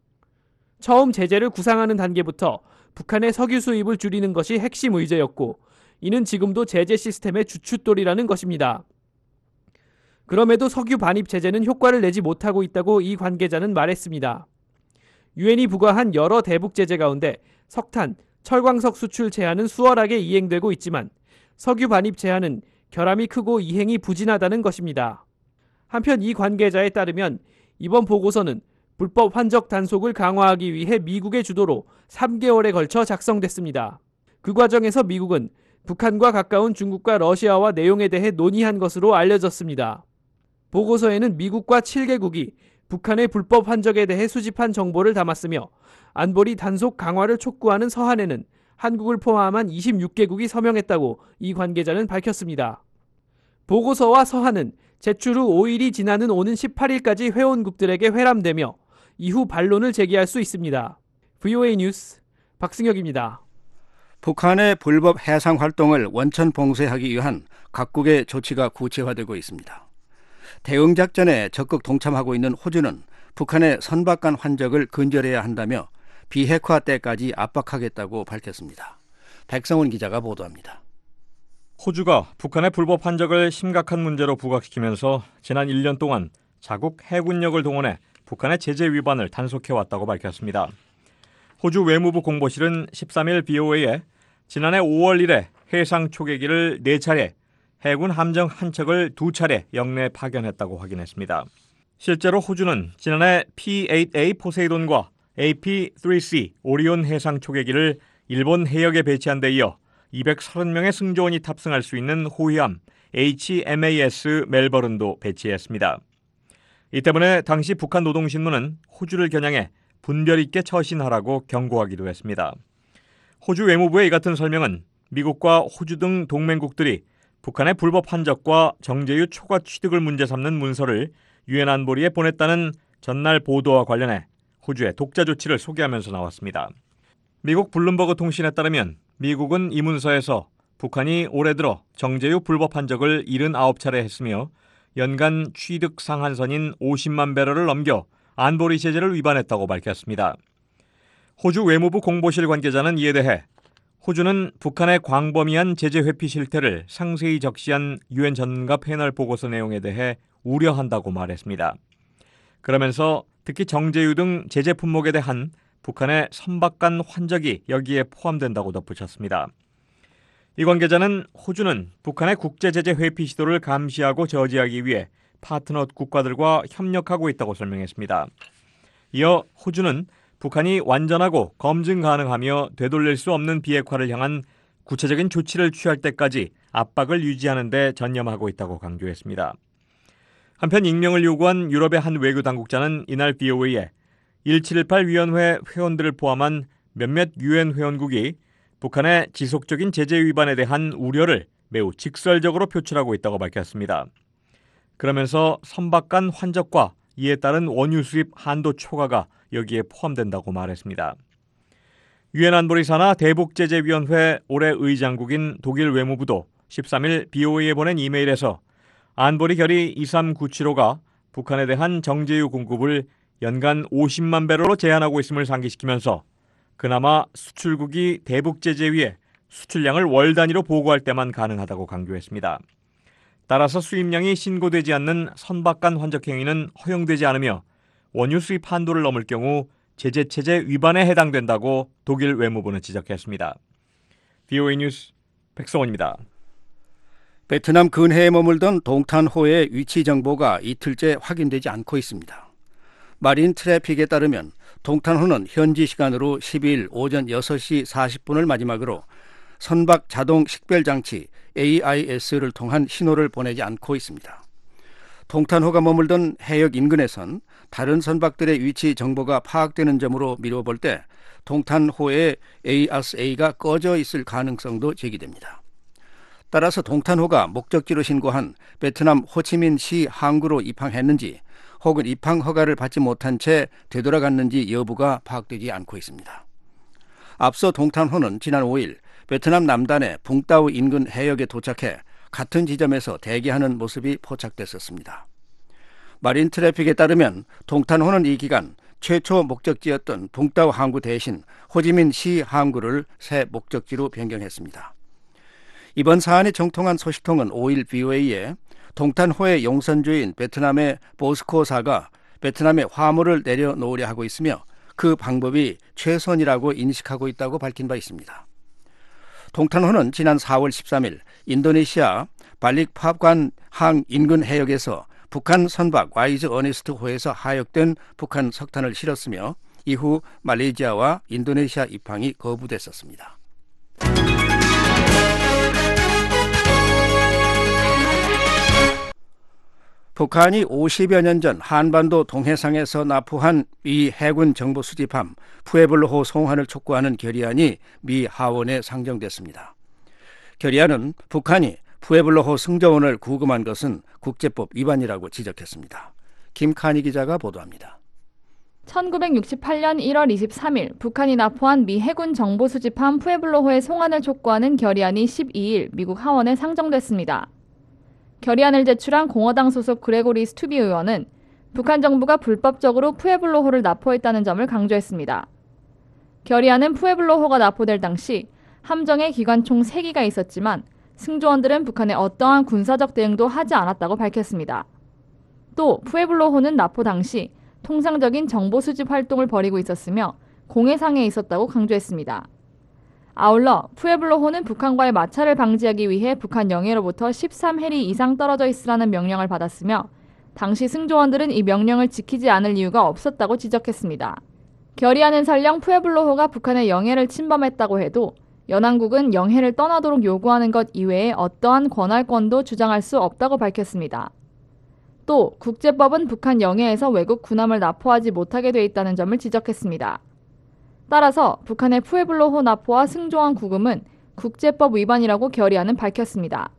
처음 제재를 구상하는 단계부터 북한의 석유 수입을 줄이는 것이 핵심 의제였고 이는 지금도 제재 시스템의 주춧돌이라는 것입니다. 그럼에도 석유 반입 제재는 효과를 내지 못하고 있다고 이 관계자는 말했습니다. 유엔이 부과한 여러 대북 제재 가운데 석탄, 철광석 수출 제한은 수월하게 이행되고 있지만 석유 반입 제한은 결함이 크고 이행이 부진하다는 것입니다. 한편 이 관계자에 따르면 이번 보고서는 불법 환적 단속을 강화하기 위해 미국의 주도로 삼 개월에 걸쳐 작성됐습니다. 그 과정에서 미국은 북한과 가까운 중국과 러시아와 내용에 대해 논의한 것으로 알려졌습니다. 보고서에는 미국과 칠 개국이 북한의 불법 환적에 대해 수집한 정보를 담았으며 안보리 단속 강화를 촉구하는 서한에는 한국을 포함한 이십육 개국이 서명했다고 이 관계자는 밝혔습니다. 보고서와 서한은 제출 후 오 일이 지나는 오는 십팔일까지 회원국들에게 회람되며 이후 반론을 제기할 수 있습니다. 브이오에이 뉴스 박승혁입니다. 북한의 불법 해상 활동을 원천 봉쇄하기 위한 각국의 조치가 구체화되고 있습니다. 대응 작전에 적극 동참하고 있는 호주는 북한의 선박간 환적을 근절해야 한다며 비핵화 때까지 압박하겠다고 밝혔습니다. 백성훈 기자가 보도합니다. 호주가 북한의 불법 환적을 심각한 문제로 부각시키면서 지난 일 년 동안 자국 해군력을 동원해 북한의 제재 위반을 단속해왔다고 밝혔습니다. 호주 외무부 공보실은 십삼일 비오에이에 지난해 오월 일에 해상 초계기를 네 차례, 해군 함정 한 척을 두 차례 영내 파견했다고 확인했습니다. 실제로 호주는 지난해 피 에잇 에이 포세이돈과 에이피 쓰리 씨 오리온 해상 초계기를 일본 해역에 배치한 데 이어 이백삼십 명의 승조원이 탑승할 수 있는 호위함 에이치 엠 에이 에스 멜버른도 배치했습니다. 이 때문에 당시 북한 노동신문은 호주를 겨냥해 분별 있게 처신하라고 경고하기도 했습니다. 호주 외무부의 이 같은 설명은 미국과 호주 등 동맹국들이 북한의 불법 환적과 정제유 초과 취득을 문제 삼는 문서를 유엔 안보리에 보냈다는 전날 보도와 관련해 호주의 독자 조치를 소개하면서 나왔습니다. 미국 블룸버그 통신에 따르면 미국은 이 문서에서 북한이 올해 들어 정제유 불법 환적을 칠십구 차례 했으며 연간 취득 상한선인 오십만 배럴을 넘겨 안보리 제재를 위반했다고 밝혔습니다. 호주 외무부 공보실 관계자는 이에 대해 호주는 북한의 광범위한 제재 회피 실태를 상세히 적시한 유엔 전문가 패널 보고서 내용에 대해 우려한다고 말했습니다. 그러면서 특히 정제유 등 제재 품목에 대한 북한의 선박간 환적이 여기에 포함된다고 덧붙였습니다. 이 관계자는 호주는 북한의 국제제재 회피 시도를 감시하고 저지하기 위해 파트너 국가들과 협력하고 있다고 설명했습니다. 이어 호주는 북한이 완전하고 검증 가능하며 되돌릴 수 없는 비핵화를 향한 구체적인 조치를 취할 때까지 압박을 유지하는 데 전념하고 있다고 강조했습니다. 한편 익명을 요구한 유럽의 한 외교 당국자는 이날 비오에이에 천칠십팔 위원회 회원들을 포함한 몇몇 유엔 회원국이 북한의 지속적인 제재 위반에 대한 우려를 매우 직설적으로 표출하고 있다고 밝혔습니다. 그러면서 선박간 환적과 이에 따른 원유 수입 한도 초과가 여기에 포함된다고 말했습니다. 유엔 안보리 산하 대북제재위원회 올해 의장국인 독일 외무부도 십삼일 비오에이에 보낸 이메일에서 안보리 결의 이삼구칠오가 북한에 대한 정제유 공급을 연간 오십만 배럴로 제한하고 있음을 상기시키면서 그나마 수출국이 대북 제재 위에 수출량을 월 단위로 보고할 때만 가능하다고 강조했습니다. 따라서 수입량이 신고되지 않는 선박 간 환적 행위는 허용되지 않으며 원유 수입 한도를 넘을 경우 제재 체제 위반에 해당된다고 독일 외무부는 지적했습니다. 브이오에이 뉴스 백성원입니다. 베트남 근해에 머물던 동탄호의 위치 정보가 이틀째 확인되지 않고 있습니다. 마린 트래픽에 따르면 동탄호는 현지 시간으로 십이일 오전 여섯 시 사십 분을 마지막으로 선박 자동 식별 장치 에이아이에스를 통한 신호를 보내지 않고 있습니다. 동탄호가 머물던 해역 인근에선 다른 선박들의 위치 정보가 파악되는 점으로 미뤄볼 때 동탄호의 에이아스에이가 꺼져 있을 가능성도 제기됩니다. 따라서 동탄호가 목적지로 신고한 베트남 호치민시 항구로 입항했는지 혹은 입항 허가를 받지 못한 채 되돌아갔는지 여부가 파악되지 않고 있습니다. 앞서 동탄호는 지난 오일 베트남 남단의 붕따오 인근 해역에 도착해 같은 지점에서 대기하는 모습이 포착됐었습니다. 마린 트래픽에 따르면 동탄호는 이 기간 최초 목적지였던 붕따오 항구 대신 호지민시 항구를 새 목적지로 변경했습니다. 이번 사안이 정통한 소식통은 오일 브이오에이에 동탄호의 용선주인 베트남의 보스코사가 베트남에 화물을 내려놓으려 하고 있으며 그 방법이 최선이라고 인식하고 있다고 밝힌 바 있습니다. 동탄호는 지난 사월 십삼일 인도네시아 발릭파관 항 인근 해역에서 북한 선박 와이즈 어니스트호에서 하역된 북한 석탄을 실었으며 이후 말레이시아와 인도네시아 입항이 거부됐었습니다. 북한이 오십여 년 전 한반도 동해상에서 납포한 미 해군 정보 수집함 푸에블로호 송환을 촉구하는 결의안이 미 하원에 상정됐습니다. 결의안은 북한이 푸에블로호 승조원을 구금한 것은 국제법 위반이라고 지적했습니다. 김칸희 기자가 보도합니다. 천구백육십팔년 일월 이십삼일 북한이 납포한 미 해군 정보 수집함 푸에블로호의 송환을 촉구하는 결의안이 십이일 미국 하원에 상정됐습니다. 결의안을 제출한 공화당 소속 그레고리 스투비 의원은 북한 정부가 불법적으로 푸에블로호를 납포했다는 점을 강조했습니다. 결의안은 푸에블로호가 납포될 당시 함정에 기관 총 세 기가 있었지만 승조원들은 북한에 어떠한 군사적 대응도 하지 않았다고 밝혔습니다. 또 푸에블로호는 납포 당시 통상적인 정보 수집 활동을 벌이고 있었으며 공해상에 있었다고 강조했습니다. 아울러 푸에블로호는 북한과의 마찰을 방지하기 위해 북한 영해로부터 십삼 해리 이상 떨어져 있으라는 명령을 받았으며 당시 승조원들은 이 명령을 지키지 않을 이유가 없었다고 지적했습니다. 결의안은 설령 푸에블로호가 북한의 영해를 침범했다고 해도 연안국은 영해를 떠나도록 요구하는 것 이외에 어떠한 권할권도 주장할 수 없다고 밝혔습니다. 또 국제법은 북한 영해에서 외국 군함을 납포하지 못하게 돼 있다는 점을 지적했습니다. 따라서 북한의 푸에블로호 납포와 승조원 구금은 국제법 위반이라고 결의안은 밝혔습니다.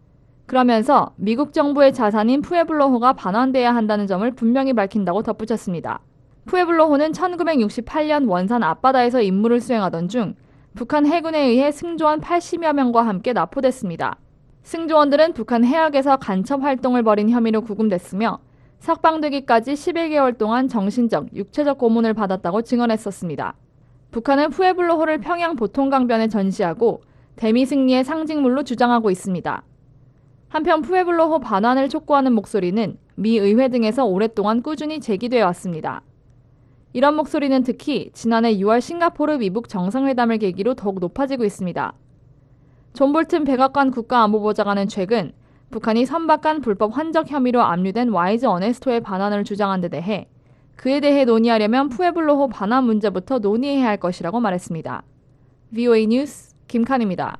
그러면서 미국 정부의 자산인 푸에블로호가 반환돼야 한다는 점을 분명히 밝힌다고 덧붙였습니다. 푸에블로호는 천구백육십팔년 원산 앞바다에서 임무를 수행하던 중 북한 해군에 의해 승조원 팔십여 명과 함께 납포됐습니다. 승조원들은 북한 해역에서 간첩 활동을 벌인 혐의로 구금됐으며 석방되기까지 십일 개월 동안 정신적, 육체적 고문을 받았다고 증언했었습니다. 북한은 푸에블로호를 평양 보통강변에 전시하고 대미 승리의 상징물로 주장하고 있습니다. 한편 푸에블로호 반환을 촉구하는 목소리는 미 의회 등에서 오랫동안 꾸준히 제기되어 왔습니다. 이런 목소리는 특히 지난해 유월 싱가포르 미북 정상회담을 계기로 더욱 높아지고 있습니다. 존 볼튼 백악관 국가안보보좌관은 최근 북한이 선박 간 불법 환적 혐의로 압류된 와이즈 어네스토의 반환을 주장한 데 대해 그에 대해 논의하려면 푸에블로호 반환 문제부터 논의해야 할 것이라고 말했습니다. 브이오에이 뉴스 김칸입니다.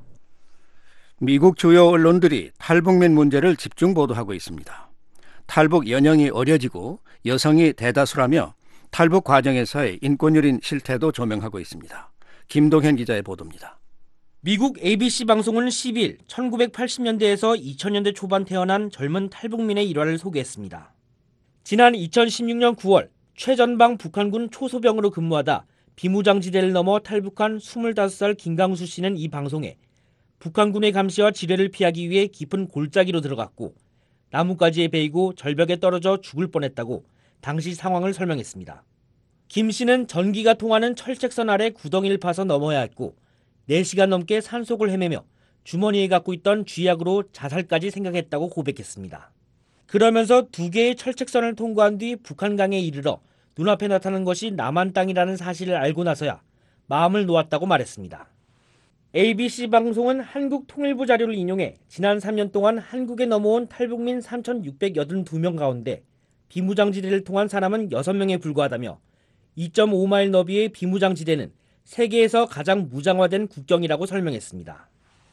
미국 주요 언론들이 탈북민 문제를 집중 보도하고 있습니다. 탈북 연령이 어려지고 여성이 대다수라며 탈북 과정에서의 인권유린 실태도 조명하고 있습니다. 김동현 기자의 보도입니다. 미국 에이비씨 방송은 십일 천구백팔십년대에서 이천년대 초반 태어난 젊은 탈북민의 일화를 소개했습니다. 지난 이천십육년 구월 최전방 북한군 초소병으로 근무하다 비무장지대를 넘어 탈북한 스물다섯 살 김강수 씨는 이 방송에 북한군의 감시와 지뢰를 피하기 위해 깊은 골짜기로 들어갔고 나뭇가지에 베이고 절벽에 떨어져 죽을 뻔했다고 당시 상황을 설명했습니다. 김 씨는 전기가 통하는 철책선 아래 구덩이를 파서 넘어야 했고 네 시간 넘게 산속을 헤매며 주머니에 갖고 있던 쥐약으로 자살까지 생각했다고 고백했습니다. 그러면서 두 개의 철책선을 통과한 뒤 북한강에 이르러 눈앞에 나타난 것이 남한 땅이라는 사실을 알고 나서야 마음을 놓았다고 말했습니다. 에이비씨 방송은 한국통일부 자료를 인용해 지난 삼 년 동안 한국에 넘어온 탈북민 삼천육백팔십이 명 가운데 비무장지대를 통한 사람은 여섯 명에 불과하다며 이 점 오 마일 너비의 비무장지대는 세계에서 가장 무장화된 국경이라고 설명했습니다.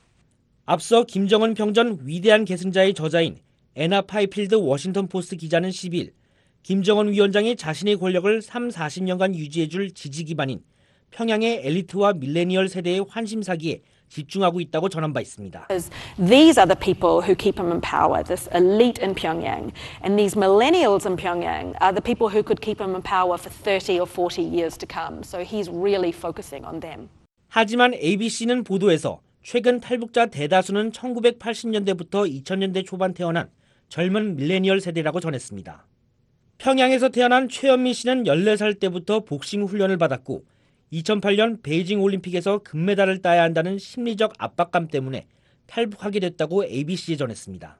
앞서 김정은 평전 위대한 계승자의 저자인 애나 파이필드 워싱턴 포스트 기자는 십일 김정은 위원장이 자신의 권력을 삼, 사십 년간 유지해줄 지지 기반인 평양의 엘리트와 밀레니얼 세대의 환심사기에 집중하고 있다고 전한 바 있습니다. These are the people who keep him in power, this elite in Pyongyang. And these millennials in Pyongyang are the people who could keep him in power for thirty or forty years to come. So he's really focusing on them. 하지만 에이비씨는 보도에서 최근 탈북자 대다수는 천구백팔십 년대부터 이천 년대 초반 태어난 젊은 밀레니얼 세대라고 전했습니다. 평양에서 태어난 최현미 씨는 열네 살 때부터 복싱 훈련을 받았고 이천팔 년 베이징 올림픽에서 금메달을 따야 한다는 심리적 압박감 때문에 탈북하게 됐다고 에이비씨에 전했습니다.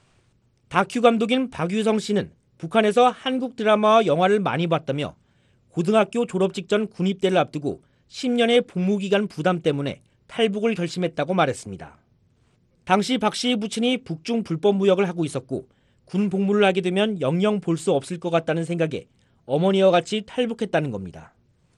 다큐 감독인 박유성 씨는 북한에서 한국 드라마와 영화를 많이 봤다며 고등학교 졸업 직전 군입대를 앞두고 십 년의 복무기간 부담 때문에 탈북을 결심했다고 말했습니다. 당시 박 씨의 부친이 북중 불법 무역을 하고 있었고 군 복무를 하게 되면 영영 볼 수 없을 것 같다는 생각에 어머니와 같이 탈북했다는 겁니다.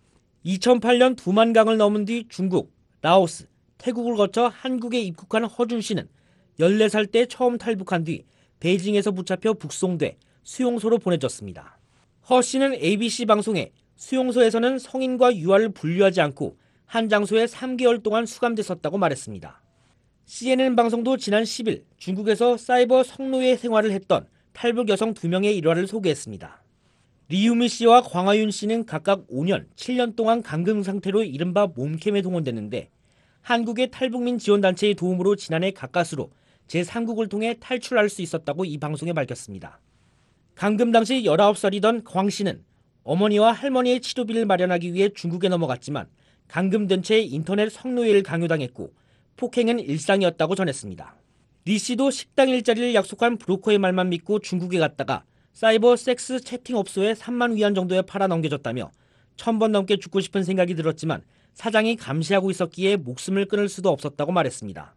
이천팔 년 두만강을 넘은 뒤 중국, 라오스, 태국을 거쳐 한국에 입국한 허준 씨는 열네 살 때 처음 탈북한 뒤 베이징에서 붙잡혀 북송돼 수용소로 보내졌습니다. 허 씨는 에이비씨 방송에 수용소에서는 성인과 유아를 분류하지 않고 한 장소에 삼 개월 동안 수감됐었다고 말했습니다. 씨엔엔 방송도 지난 십 일 중국에서 사이버 성노예 생활을 했던 탈북 여성 두 명의 일화를 소개했습니다. 리유미 씨와 광하윤 씨는 각각 오 년, 칠 년 동안 감금 상태로 이른바 몸캠에 동원됐는데 한국의 탈북민 지원단체의 도움으로 지난해 가까스로 제삼국을 통해 탈출할 수 있었다고 이 방송에 밝혔습니다. 감금 당시 열아홉 살이던 광 씨는 어머니와 할머니의 치료비를 마련하기 위해 중국에 넘어갔지만 감금된 채 인터넷 성노예를 강요당했고 폭행은 일상이었다고 전했습니다. 리 씨도 식당 일자리를 약속한 브로커의 말만 믿고 중국에 갔다가 사이버 섹스 채팅 업소에 삼만 위안 정도에 팔아 넘겨졌다며 천 번 넘게 죽고 싶은 생각이 들었지만 사장이 감시하고 있었기에 목숨을 끊을 수도 없었다고 말했습니다.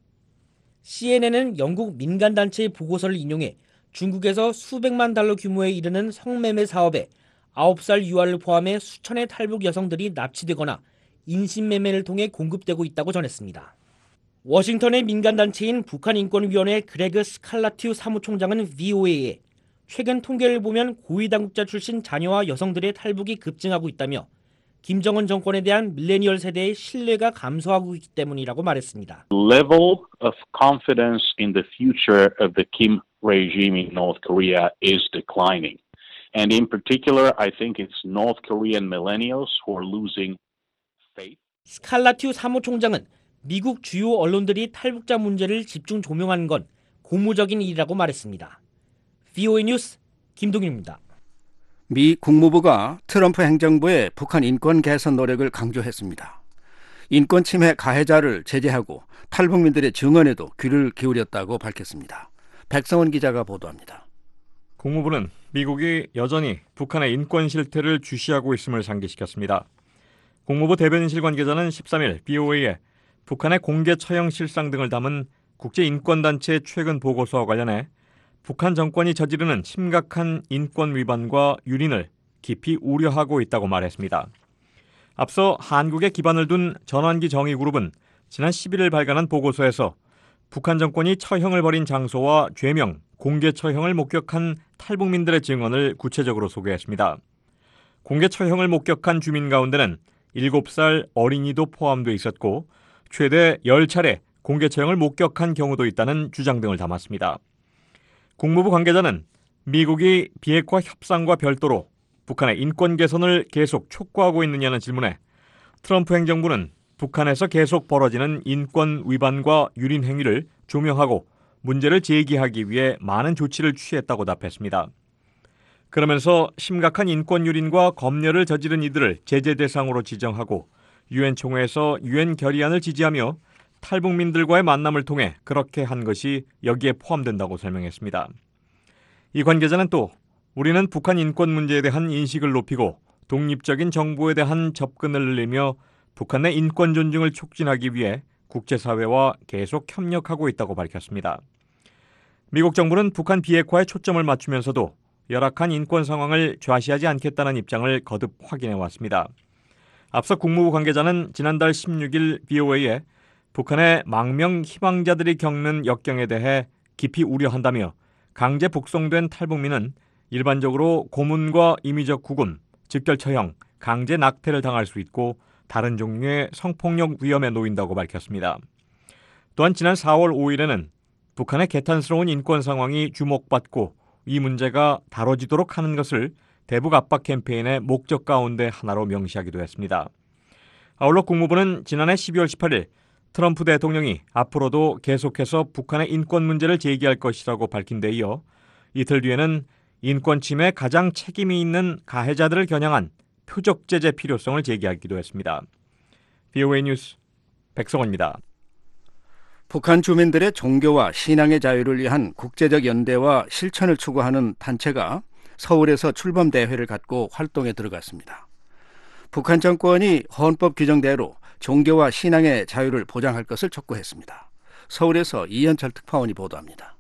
씨엔엔은 영국 민간단체의 보고서를 인용해 중국에서 수백만 달러 규모에 이르는 성매매 사업에 아홉 살 유아를 포함해 수천의 탈북 여성들이 납치되거나 인신매매를 통해 공급되고 있다고 전했습니다. 워싱턴의 민간단체인 북한인권위원회 그레그 스칼라튜 사무총장은 브이오에이에 최근 통계를 보면 고위당국자 출신 자녀와 여성들의 탈북이 급증하고 있다며 김정은 정권에 대한 밀레니얼 세대의 신뢰가 감소하고 있기 때문이라고 말했습니다. Level of confidence in the future of the Kim regime in North Korea is declining. And in particular, I think it's North Korean millennials who are losing faith. 스칼라튜 사무총장은 미국 주요 언론들이 탈북자 문제를 집중 조명하는 건 고무적인 일이라고 말했습니다. 브이오에이 뉴스 김동윤입니다. 미 국무부가 트럼프 행정부의 북한 인권 개선 노력을 강조했습니다. 인권 침해 가해자를 제재하고 탈북민들의 증언에도 귀를 기울였다고 밝혔습니다. 백성원 기자가 보도합니다. 국무부는 미국이 여전히 북한의 인권 실태를 주시하고 있음을 상기시켰습니다. 국무부 대변인실 관계자는 십삼 일 브이오에이에 북한의 공개 처형 실상 등을 담은 국제인권단체의 최근 보고서와 관련해 북한 정권이 저지르는 심각한 인권 위반과 유린을 깊이 우려하고 있다고 말했습니다. 앞서 한국에 기반을 둔 전환기 정의그룹은 지난 십일 일 발간한 보고서에서 북한 정권이 처형을 벌인 장소와 죄명, 공개 처형을 목격한 탈북민들의 증언을 구체적으로 소개했습니다. 공개 처형을 목격한 주민 가운데는 일곱 살 어린이도 포함되어 있었고 최대 열 차례 공개 처형을 목격한 경우도 있다는 주장 등을 담았습니다. 국무부 관계자는 미국이 비핵화 협상과 별도로 북한의 인권 개선을 계속 촉구하고 있느냐는 질문에 트럼프 행정부는 북한에서 계속 벌어지는 인권 위반과 유린 행위를 조명하고 문제를 제기하기 위해 많은 조치를 취했다고 답했습니다. 그러면서 심각한 인권 유린과 검열을 저지른 이들을 제재 대상으로 지정하고 유엔 총회에서 유엔 결의안을 지지하며 탈북민들과의 만남을 통해 그렇게 한 것이 여기에 포함된다고 설명했습니다. 이 관계자는 또 우리는 북한 인권 문제에 대한 인식을 높이고 독립적인 정보에 대한 접근을 늘리며 북한 내 인권 존중을 촉진하기 위해 국제사회와 계속 협력하고 있다고 밝혔습니다. 미국 정부는 북한 비핵화에 초점을 맞추면서도 열악한 인권 상황을 좌시하지 않겠다는 입장을 거듭 확인해 왔습니다. 앞서 국무부 관계자는 지난달 십육 일 브이오에이에 북한의 망명 희망자들이 겪는 역경에 대해 깊이 우려한다며 강제 북송된 탈북민은 일반적으로 고문과 임의적 구금, 즉결처형, 강제 낙태를 당할 수 있고 다른 종류의 성폭력 위험에 놓인다고 밝혔습니다. 또한 지난 사월 오일에는 북한의 개탄스러운 인권 상황이 주목받고 이 문제가 다뤄지도록 하는 것을 대북 압박 캠페인의 목적 가운데 하나로 명시하기도 했습니다. 아울러 국무부는 지난해 십이월 십팔일 트럼프 대통령이 앞으로도 계속해서 북한의 인권 문제를 제기할 것이라고 밝힌 데 이어 이틀 뒤에는 인권 침해에 가장 책임이 있는 가해자들을 겨냥한 표적 제재 필요성을 제기하기도 했습니다. 브이오에이 뉴스 백성원입니다. 북한 주민들의 종교와 신앙의 자유를 위한 국제적 연대와 실천을 추구하는 단체가 서울에서 출범 대회를 갖고 활동에 들어갔습니다. 북한 정권이 헌법 규정대로 종교와 신앙의 자유를 보장할 것을 촉구했습니다. 서울에서 이현철 특파원이 보도합니다.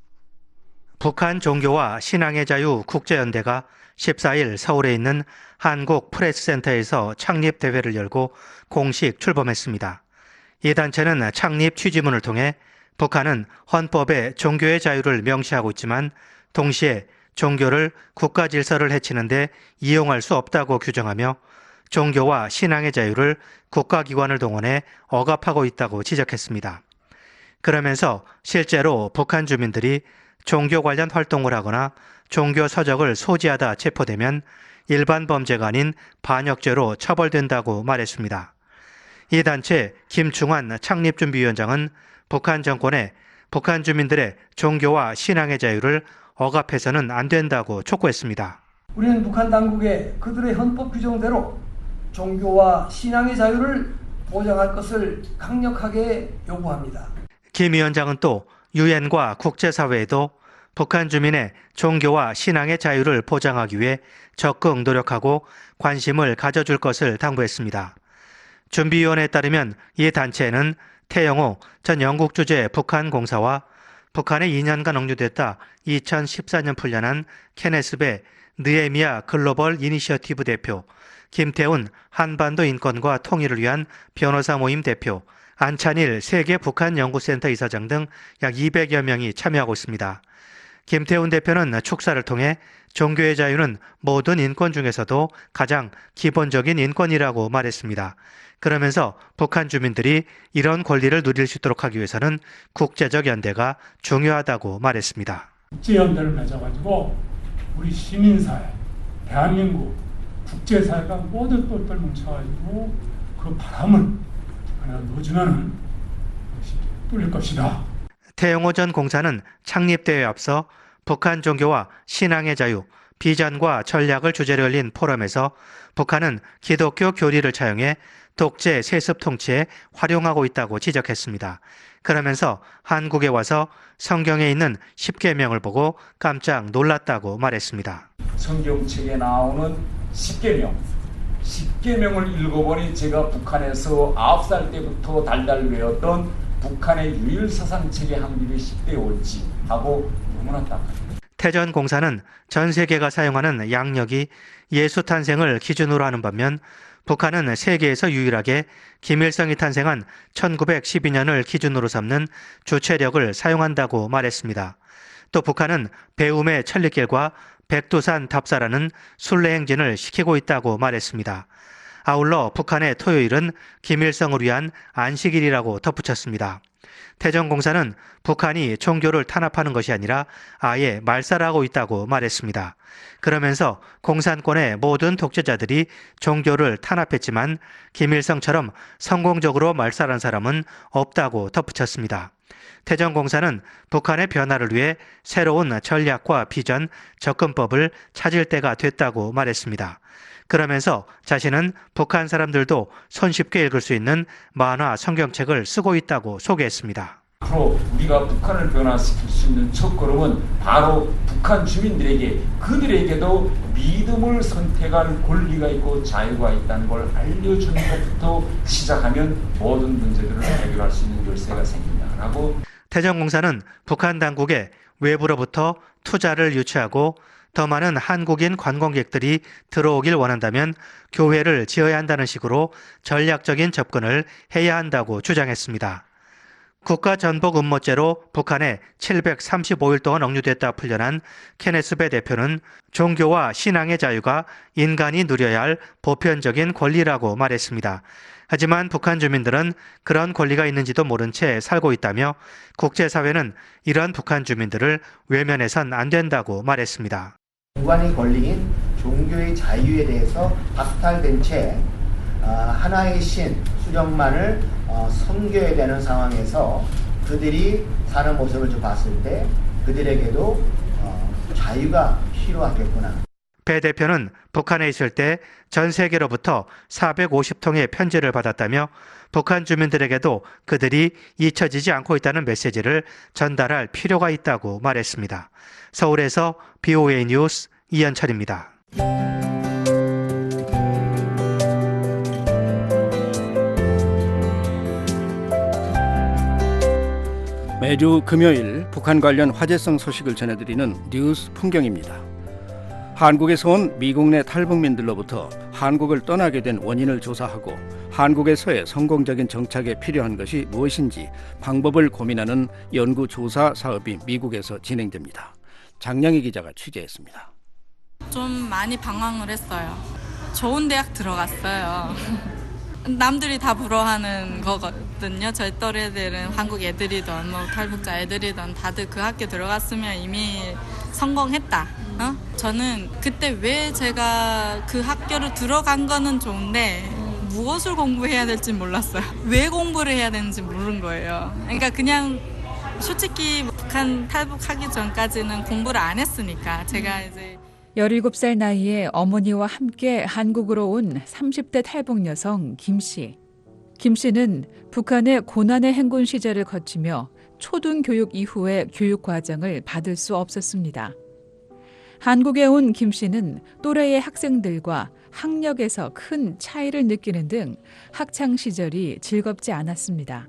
북한 종교와 신앙의 자유 국제연대가 십사일 서울에 있는 한국프레스센터에서 창립대회를 열고 공식 출범했습니다. 이 단체는 창립 취지문을 통해 북한은 헌법에 종교의 자유를 명시하고 있지만 동시에 종교를 국가 질서를 해치는 데 이용할 수 없다고 규정하며 종교와 신앙의 자유를 국가기관을 동원해 억압하고 있다고 지적했습니다. 그러면서 실제로 북한 주민들이 종교 관련 활동을 하거나 종교 서적을 소지하다 체포되면 일반 범죄가 아닌 반역죄로 처벌된다고 말했습니다. 이 단체 김충환 창립준비위원장은 북한 정권에 북한 주민들의 종교와 신앙의 자유를 억압해서는 안 된다고 촉구했습니다. 우리는 북한 당국에 그들의 헌법 규정대로 종교와 신앙의 자유를 보장할 것을 강력하게 요구합니다. 김 위원장은 또 유엔과 국제사회에도 북한 주민의 종교와 신앙의 자유를 보장하기 위해 적극 노력하고 관심을 가져줄 것을 당부했습니다. 준비위원회에 따르면 이 단체는 태영호 전 영국 주재 북한 공사와 북한에 이 년간 억류됐다 이천십사년 풀려난 케네스베 느에미아 글로벌 이니셔티브 대표, 김태훈 한반도 인권과 통일을 위한 변호사 모임 대표, 안찬일 세계 북한 연구센터 이사장 등 약 이백여 명이 참여하고 있습니다. 김태훈 대표는 축사를 통해 종교의 자유는 모든 인권 중에서도 가장 기본적인 인권이라고 말했습니다. 그러면서 북한 주민들이 이런 권리를 누릴 수 있도록 하기 위해서는 국제적 연대가 중요하다고 말했습니다. 국제연대를 맺어가지고 우리 시민사회, 대한민국, 국제사회가 모두 똘똘 뭉쳐가지고 그 바람을 하나 넣어주면 뚫릴 것이다. 태영호 전 공사는 창립대회에 앞서 북한 종교와 신앙의 자유, 비전과 전략을 주제로 열린 포럼에서 북한은 기독교 교리를 차용해 독재 세습 통치에 활용하고 있다고 지적했습니다. 그러면서 한국에 와서 성경에 있는 십계명을 보고 깜짝 놀랐다고 말했습니다. 성경책에 나오는 십계명, 십계명을 읽어보니 제가 북한에서 아홉 살 때부터 달달 외웠던 북한의 유일 사상책의 확률이 십 대 올지 하고 너무나 딱합니다. 태전 공사는 전 세계가 사용하는 양력이 예수 탄생을 기준으로 하는 반면 북한은 세계에서 유일하게 김일성이 탄생한 천구백십이년을 기준으로 삼는 주체력을 사용한다고 말했습니다. 또 북한은 배움의 천리길과 백두산 답사라는 순례행진을 시키고 있다고 말했습니다. 아울러 북한의 토요일은 김일성을 위한 안식일이라고 덧붙였습니다. 태정공사는 북한이 종교를 탄압하는 것이 아니라 아예 말살하고 있다고 말했습니다. 그러면서 공산권의 모든 독재자들이 종교를 탄압했지만 김일성처럼 성공적으로 말살한 사람은 없다고 덧붙였습니다. 태정공사는 북한의 변화를 위해 새로운 전략과 비전, 접근법을 찾을 때가 됐다고 말했습니다. 그러면서 자신은 북한 사람들도 손쉽게 읽을 수 있는 만화 성경책을 쓰고 있다고 소개했습니다. 앞으로 우리가 북한을 변화시킬 수 있는 첫걸음은 바로 북한 주민들에게 그들에게도 믿음을 선택할 권리가 있고 자유가 있다는 걸 알려주는 것부터 시작하면 모든 문제들을 해결할 수 있는 열쇠가 생긴다라고. 태정공사는 북한 당국에 외부로부터 투자를 유치하고 더 많은 한국인 관광객들이 들어오길 원한다면 교회를 지어야 한다는 식으로 전략적인 접근을 해야 한다고 주장했습니다. 국가전복 음모죄로 북한에 칠백삼십오 일 동안 억류됐다 풀려난 케네스 배 대표는 종교와 신앙의 자유가 인간이 누려야 할 보편적인 권리라고 말했습니다. 하지만 북한 주민들은 그런 권리가 있는지도 모른 채 살고 있다며 국제사회는 이런 북한 주민들을 외면해선 안 된다고 말했습니다. 인간의 권리인 종교의 자유에 대해서 박탈된 채 하나의 신, 수령만을 섬겨야 되는 상황에서 그들이 사는 모습을 좀 봤을 때 그들에게도 자유가 필요하겠구나. 배 대표는 북한에 있을 때 전 세계로부터 사백오십 통의 편지를 받았다며 북한 주민들에게도 그들이 잊혀지지 않고 있다는 메시지를 전달할 필요가 있다고 말했습니다. 서울에서 비오에이 뉴스 이현철입니다. 매주 금요일 북한 관련 화제성 소식을 전해드리는 뉴스 풍경입니다. 한국에서 온 미국 내 탈북민들로부터 한국을 떠나게 된 원인을 조사하고 한국에서의 성공적인 정착에 필요한 것이 무엇인지 방법을 고민하는 연구조사 사업이 미국에서 진행됩니다. 장량희 기자가 취재했습니다. 좀 많이 방황을 했어요. 좋은 대학 들어갔어요. 남들이 다 부러워하는 거거든요. 저희 또래들은 한국 애들이든 뭐 탈북자 애들이든 다들 그 학교 들어갔으면 이미 성공했다. 어? 저는 그때 왜 제가 그 학교를 들어간 거는 좋은데 무엇을 공부해야 될지 몰랐어요. 왜 공부를 해야 되는지 모르는 거예요. 그러니까 그냥 솔직히 북한 탈북하기 전까지는 공부를 안 했으니까 제가 이제 열일곱 살 나이에 어머니와 함께 한국으로 온 삼십 대 탈북 여성 김 씨. 김 씨는 북한의 고난의 행군 시절을 거치며 초등교육 이후의 교육 과정을 받을 수 없었습니다. 한국에 온 김 씨는 또래의 학생들과 학력에서 큰 차이를 느끼는 등 학창 시절이 즐겁지 않았습니다.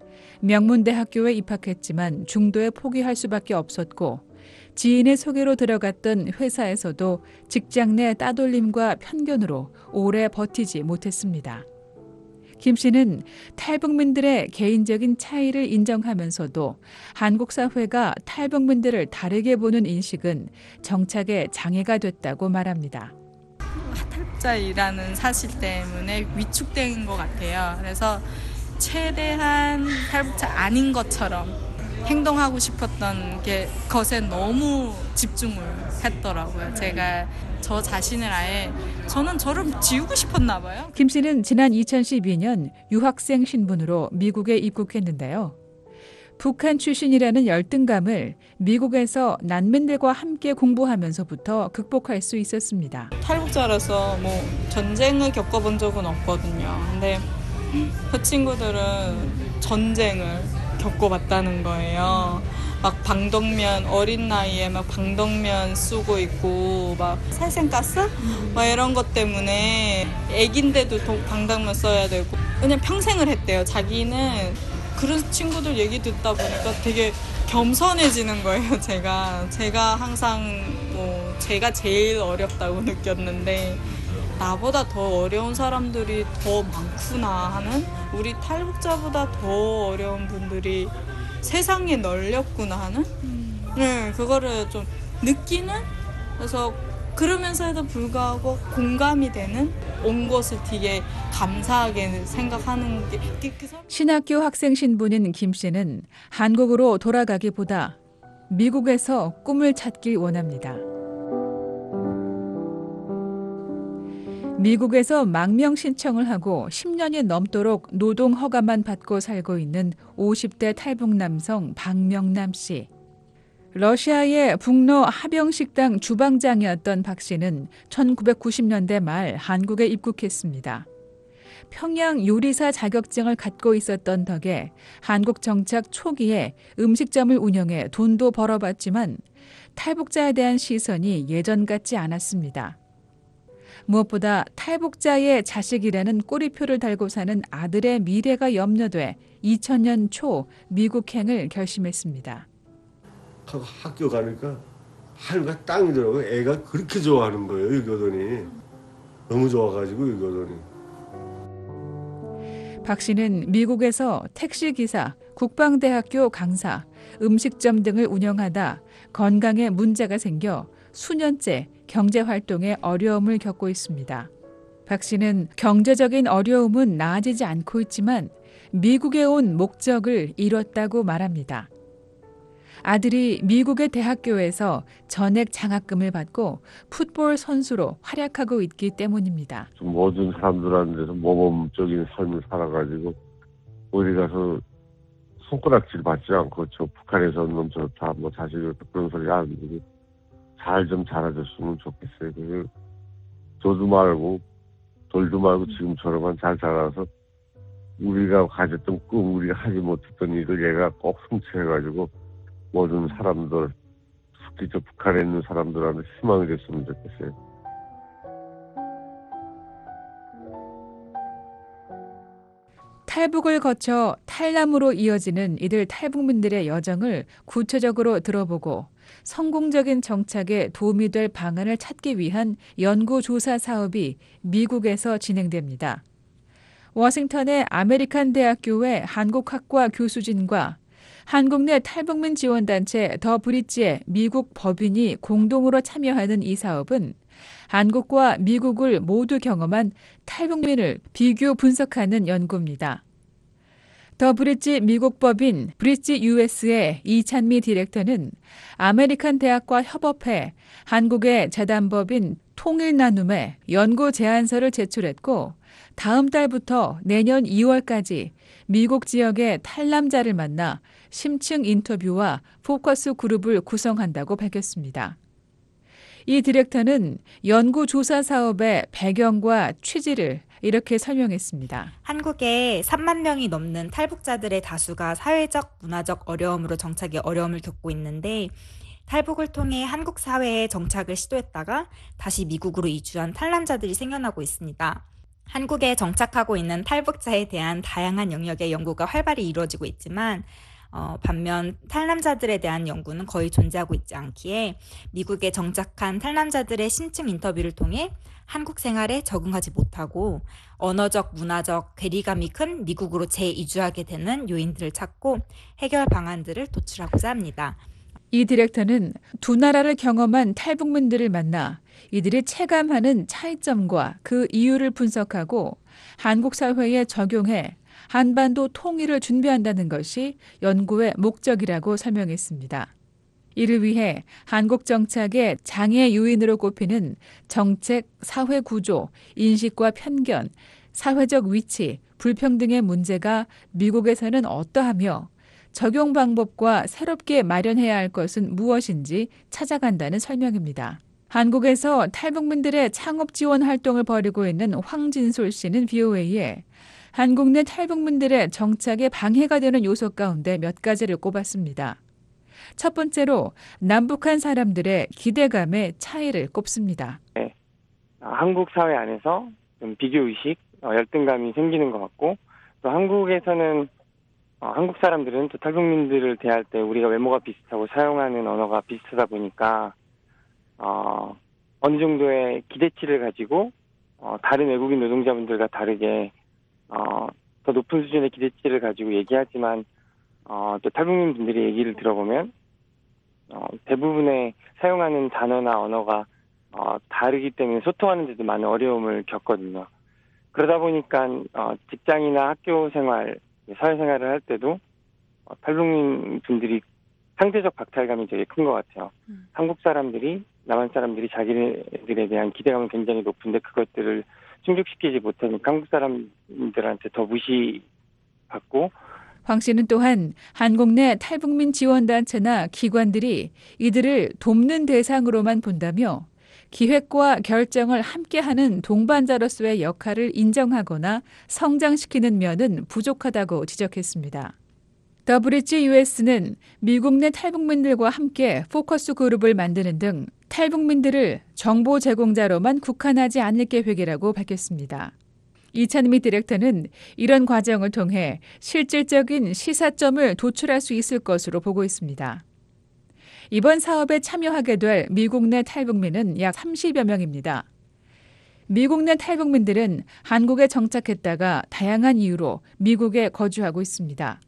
명문대학교에 입학했지만 중도에 포기할 수밖에 없었고 지인의 소개로 들어갔던 회사에서도 직장 내 따돌림과 편견으로 오래 버티지 못했습니다. 김 씨는 탈북민들의 개인적인 차이를 인정하면서도 한국 사회가 탈북민들을 다르게 보는 인식은 정착에 장애가 됐다고 말합니다. 탈북자이라는 사실 때문에 위축된 것 같아요. 그래서 최대한 탈북자 아닌 것처럼 행동하고 싶었던 게 것에 너무 집중을 했더라고요. 제가 저 자신을 아예 저는 저를 지우고 싶었나 봐요. 김 씨는 지난 이천십이 년 유학생 신분으로 미국에 입국했는데요. 북한 출신이라는 열등감을 미국에서 난민들과 함께 공부하면서부터 극복할 수 있었습니다. 탈북자라서 뭐 전쟁을 겪어본 적은 없거든요. 근데 그 친구들은 전쟁을 겪어봤다는 거예요. 막 방독면 어린 나이에 막 방독면 쓰고 있고 막 살생가스 막 이런 것 때문에 애긴데도 방독면 써야 되고 그냥 평생을 했대요. 자기는 그런 친구들 얘기 듣다 보니까 되게 겸손해지는 거예요. 제가 제가 항상 뭐 제가 제일 어렵다고 느꼈는데 나보다 더 어려운 사람들이 더 많구나 하는, 우리 탈북자보다 더 어려운 분들이 세상에 널렸구나 하는 네, 그거를 좀 느끼는, 그래서 그러면서도 불구하고 공감이 되는 온 것을 되게 감사하게 생각하는 게 그, 그 신학교 학생 신분인 김 씨는 한국으로 돌아가기보다 미국에서 꿈을 찾길 원합니다. 미국에서 망명 신청을 하고 십 년이 넘도록 노동 허가만 받고 살고 있는 오십 대 탈북 남성 박명남 씨. 러시아의 북러 하병식당 주방장이었던 박 씨는 천구백구십 년대 말 한국에 입국했습니다. 평양 요리사 자격증을 갖고 있었던 덕에 한국 정착 초기에 음식점을 운영해 돈도 벌어봤지만 탈북자에 대한 시선이 예전 같지 않았습니다. 무엇보다 탈북자의 자식이라는 꼬리표를 달고 사는 아들의 미래가 염려돼 이천 년 초 미국행을 결심했습니다. 학교 가니까 하루가 땅이더라고요. 애가 그렇게 좋아하는 거예요. 여기 오더니. 너무 좋아가지고 여기 오더니. 박 씨는 미국에서 택시기사, 국방대학교 강사, 음식점 등을 운영하다 건강에 문제가 생겨 수년째 경제활동에 어려움을 겪고 있습니다. 박 씨는 경제적인 어려움은 나아지지 않고 있지만 미국에 온 목적을 이뤘다고 말합니다. 아들이 미국의 대학교에서 전액 장학금을 받고 풋볼 선수로 활약하고 있기 때문입니다. 모든 사람들한테서 모범적인 삶을 살아가지고 어디 가서 손가락질 받지 않고 저 북한에서 놈 좋다 뭐 자식이 그런 소리 안 듣고 잘 좀 자라줬으면 좋겠어요. 그래서 저도 말고 돌도 말고 지금처럼만 잘 자라서 우리가 가졌던 꿈, 우리가 하지 못했던 일을 얘가 꼭 성취해가지고 모든 사람들, 특히 저 북한에 있는 사람들한테 희망이 됐으면 좋겠어요. 탈북을 거쳐 탈남으로 이어지는 이들 탈북민들의 여정을 구체적으로 들어보고 성공적인 정착에 도움이 될 방안을 찾기 위한 연구조사 사업이 미국에서 진행됩니다. 워싱턴의 아메리칸 대학교의 한국학과 교수진과 한국 내 탈북민 지원단체 더 브릿지의 미국 법인이 공동으로 참여하는 이 사업은 한국과 미국을 모두 경험한 탈북민을 비교 분석하는 연구입니다. 더 브릿지 미국 법인 브릿지 유에스의 이찬미 디렉터는 아메리칸 대학과 협업해 한국의 재단법인 통일나눔에 연구 제안서를 제출했고 다음 달부터 내년 이월까지 미국 지역의 탈남자를 만나 심층 인터뷰와 포커스 그룹을 구성한다고 밝혔습니다. 이 디렉터는 연구조사 사업의 배경과 취지를 이렇게 설명했습니다. 한국에 삼만 명이 넘는 탈북자들의 다수가 사회적, 문화적 어려움으로 정착에 어려움을 겪고 있는데 탈북을 통해 한국 사회에 정착을 시도했다가 다시 미국으로 이주한 탈남자들이 생겨나고 있습니다. 한국에 정착하고 있는 탈북자에 대한 다양한 영역의 연구가 활발히 이루어지고 있지만 어, 반면 탈남자들에 대한 연구는 거의 존재하고 있지 않기에 미국에 정착한 탈남자들의 심층 인터뷰를 통해 한국 생활에 적응하지 못하고 언어적, 문화적 괴리감이 큰 미국으로 재이주하게 되는 요인들을 찾고 해결 방안들을 도출하고자 합니다. 이 디렉터는 두 나라를 경험한 탈북민들을 만나 이들이 체감하는 차이점과 그 이유를 분석하고 한국 사회에 적용해 한반도 통일을 준비한다는 것이 연구의 목적이라고 설명했습니다. 이를 위해 한국 정착의 장애 요인으로 꼽히는 정책, 사회 구조, 인식과 편견, 사회적 위치, 불평등의 문제가 미국에서는 어떠하며 적용 방법과 새롭게 마련해야 할 것은 무엇인지 찾아간다는 설명입니다. 한국에서 탈북민들의 창업 지원 활동을 벌이고 있는 황진솔 씨는 비오에이에 한국 내 탈북민들의 정착에 방해가 되는 요소 가운데 몇 가지를 꼽았습니다. 첫 번째로 남북한 사람들의 기대감의 차이를 꼽습니다. 네. 한국 사회 안에서 좀 비교의식, 열등감이 생기는 것 같고 또 한국에서는 어, 한국 사람들은 또 탈북민들을 대할 때 우리가 외모가 비슷하고 사용하는 언어가 비슷하다 보니까 어, 어느 정도의 기대치를 가지고 어, 다른 외국인 노동자분들과 다르게 어, 더 높은 수준의 기대치를 가지고 얘기하지만 어, 또 탈북민 분들의 얘기를 들어보면 어, 대부분의 사용하는 단어나 언어가 어, 어, 다르기 때문에 소통하는 데도 많은 어려움을 겪거든요. 그러다 보니까 어, 직장이나 학교 생활, 사회생활을 할 때도 어, 탈북민 분들이 상대적 박탈감이 되게 큰 것 같아요. 음. 한국 사람들이, 남한 사람들이 자기들에 대한 기대감은 굉장히 높은데 그것들을 충족시키지 못하니까 한국 사람들한테 더 무시받고. 황 씨는 또한 한국 내 탈북민 지원단체나 기관들이 이들을 돕는 대상으로만 본다며 기획과 결정을 함께하는 동반자로서의 역할을 인정하거나 성장시키는 면은 부족하다고 지적했습니다. 더 브릿지 유에스는 미국 내 탈북민들과 함께 포커스 그룹을 만드는 등 탈북민들을 정보 제공자로만 국한하지 않을 계획이라고 밝혔습니다. 이찬미 디렉터는 이런 과정을 통해 실질적인 시사점을 도출할 수 있을 것으로 보고 있습니다. 이번 사업에 참여하게 될 미국 내 탈북민은 약 삼십여 명입니다. 미국 내 탈북민들은 한국에 정착했다가 다양한 이유로 미국에 거주하고 있습니다.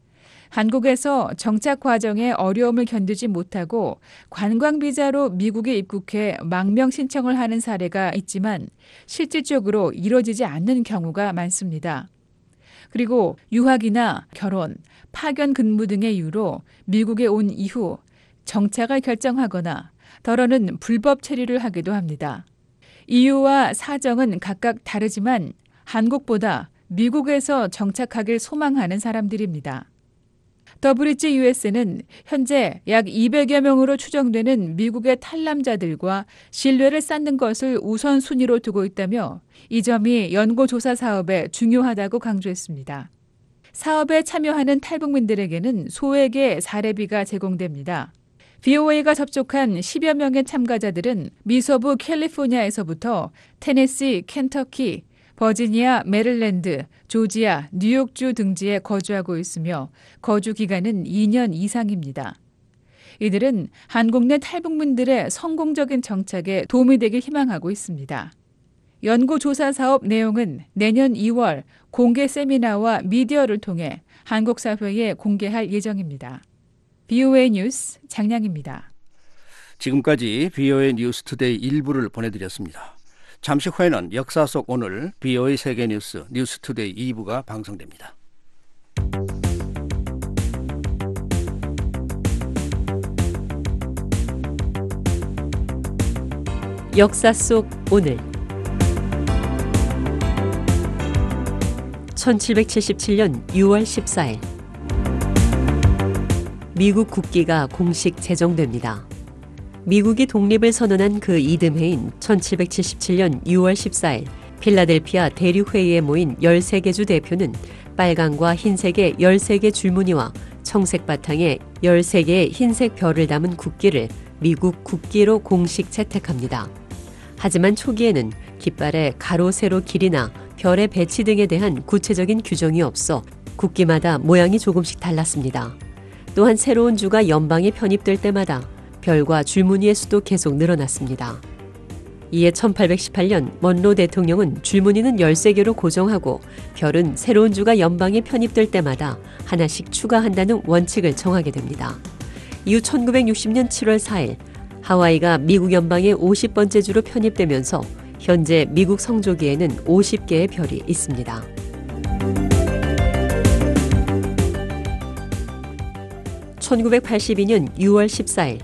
한국에서 정착 과정에 어려움을 견디지 못하고 관광비자로 미국에 입국해 망명 신청을 하는 사례가 있지만 실질적으로 이뤄지지 않는 경우가 많습니다. 그리고 유학이나 결혼, 파견 근무 등의 이유로 미국에 온 이후 정착을 결정하거나 더러는 불법 체류를 하기도 합니다. 이유와 사정은 각각 다르지만 한국보다 미국에서 정착하길 소망하는 사람들입니다. 더 브릿지 유에스는 현재 약 이백여 명으로 추정되는 미국의 탈남자들과 신뢰를 쌓는 것을 우선순위로 두고 있다며 이 점이 연구조사 사업에 중요하다고 강조했습니다. 사업에 참여하는 탈북민들에게는 소액의 사례비가 제공됩니다. 브이오에이가 접촉한 십여 명의 참가자들은 미서부 캘리포니아에서부터 테네시, 켄터키, 버지니아, 메릴랜드, 조지아, 뉴욕주 등지에 거주하고 있으며 거주 기간은 이 년 이상입니다. 이들은 한국 내 탈북민들의 성공적인 정착에 도움이 되길 희망하고 있습니다. 연구조사 사업 내용은 내년 이월 공개 세미나와 미디어를 통해 한국 사회에 공개할 예정입니다. 브이오에이 뉴스 장량입니다. 지금까지 브이오에이 뉴스투데이 일부를 보내드렸습니다. 잠시 후에는 역사 속 오늘 브이오에이 세계뉴스 뉴스투데이 이 부가 방송됩니다. 역사 속 오늘 천칠백칠십칠 년 유월 십사일 미국 국기가 공식 제정됩니다. 미국이 독립을 선언한 그 이듬해인 천칠백칠십칠 년 유월 십사일 필라델피아 대륙회의에 모인 열세 개 주 대표는 빨강과 흰색의 열세 개 줄무늬와 청색 바탕에 열세 개의 흰색 별을 담은 국기를 미국 국기로 공식 채택합니다. 하지만 초기에는 깃발의 가로, 세로 길이나 별의 배치 등에 대한 구체적인 규정이 없어 국기마다 모양이 조금씩 달랐습니다. 또한 새로운 주가 연방에 편입될 때마다 별과 줄무늬의 수도 계속 늘어났습니다. 이에 천팔백십팔 년 먼로 대통령은 줄무늬는 열세 개로 고정하고 별은 새로운 주가 연방에 편입될 때마다 하나씩 추가한다는 원칙을 정하게 됩니다. 이후 천구백육십 년 칠월 사일 하와이가 미국 연방의 오십 번째 주로 편입되면서 현재 미국 성조기에는 오십 개의 별이 있습니다. 천구백팔십이 년 유월 십사일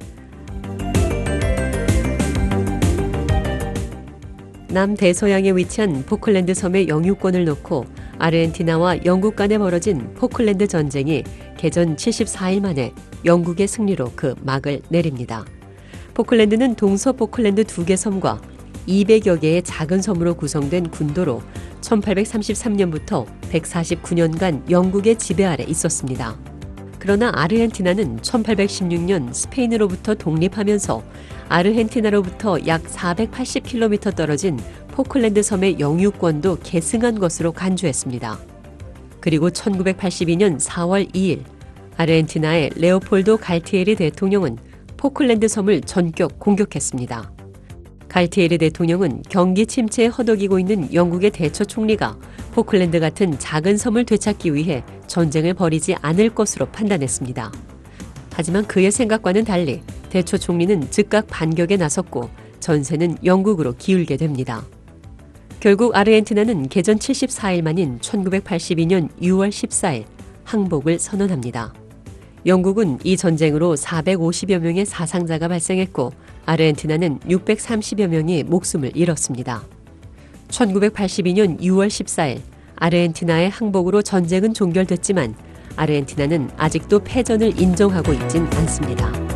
남대서양에 위치한 포클랜드 섬의 영유권을 놓고 아르헨티나와 영국 간에 벌어진 포클랜드 전쟁이 개전 칠십사일 만에 영국의 승리로 그 막을 내립니다. 포클랜드는 동서포클랜드 두 개 섬과 이백여 개의 작은 섬으로 구성된 군도로 천팔백삼십삼 년부터 백사십구 년간 영국의 지배 아래 있었습니다. 그러나 아르헨티나는 천팔백십육 년 스페인으로부터 독립하면서 아르헨티나로부터 약 사백팔십 킬로미터 떨어진 포클랜드 섬의 영유권도 계승한 것으로 간주했습니다. 그리고 천구백팔십이 년 사월 이일 아르헨티나의 레오폴도 갈티에리 대통령은 포클랜드 섬을 전격 공격했습니다. 갈티에리 대통령은 경기 침체에 허덕이고 있는 영국의 대처 총리가 포클랜드 같은 작은 섬을 되찾기 위해 전쟁을 벌이지 않을 것으로 판단했습니다. 하지만 그의 생각과는 달리 대처 총리는 즉각 반격에 나섰고 전세는 영국으로 기울게 됩니다. 결국 아르헨티나는 개전 칠십사 일 만인 천구백팔십이 년 유월 십사일 항복을 선언합니다. 영국은 이 전쟁으로 사백오십여 명의 사상자가 발생했고 아르헨티나는 육백삼십여 명이 목숨을 잃었습니다. 천구백팔십이 년 유월 십사일 아르헨티나의 항복으로 전쟁은 종결됐지만 아르헨티나는 아직도 패전을 인정하고 있진 않습니다.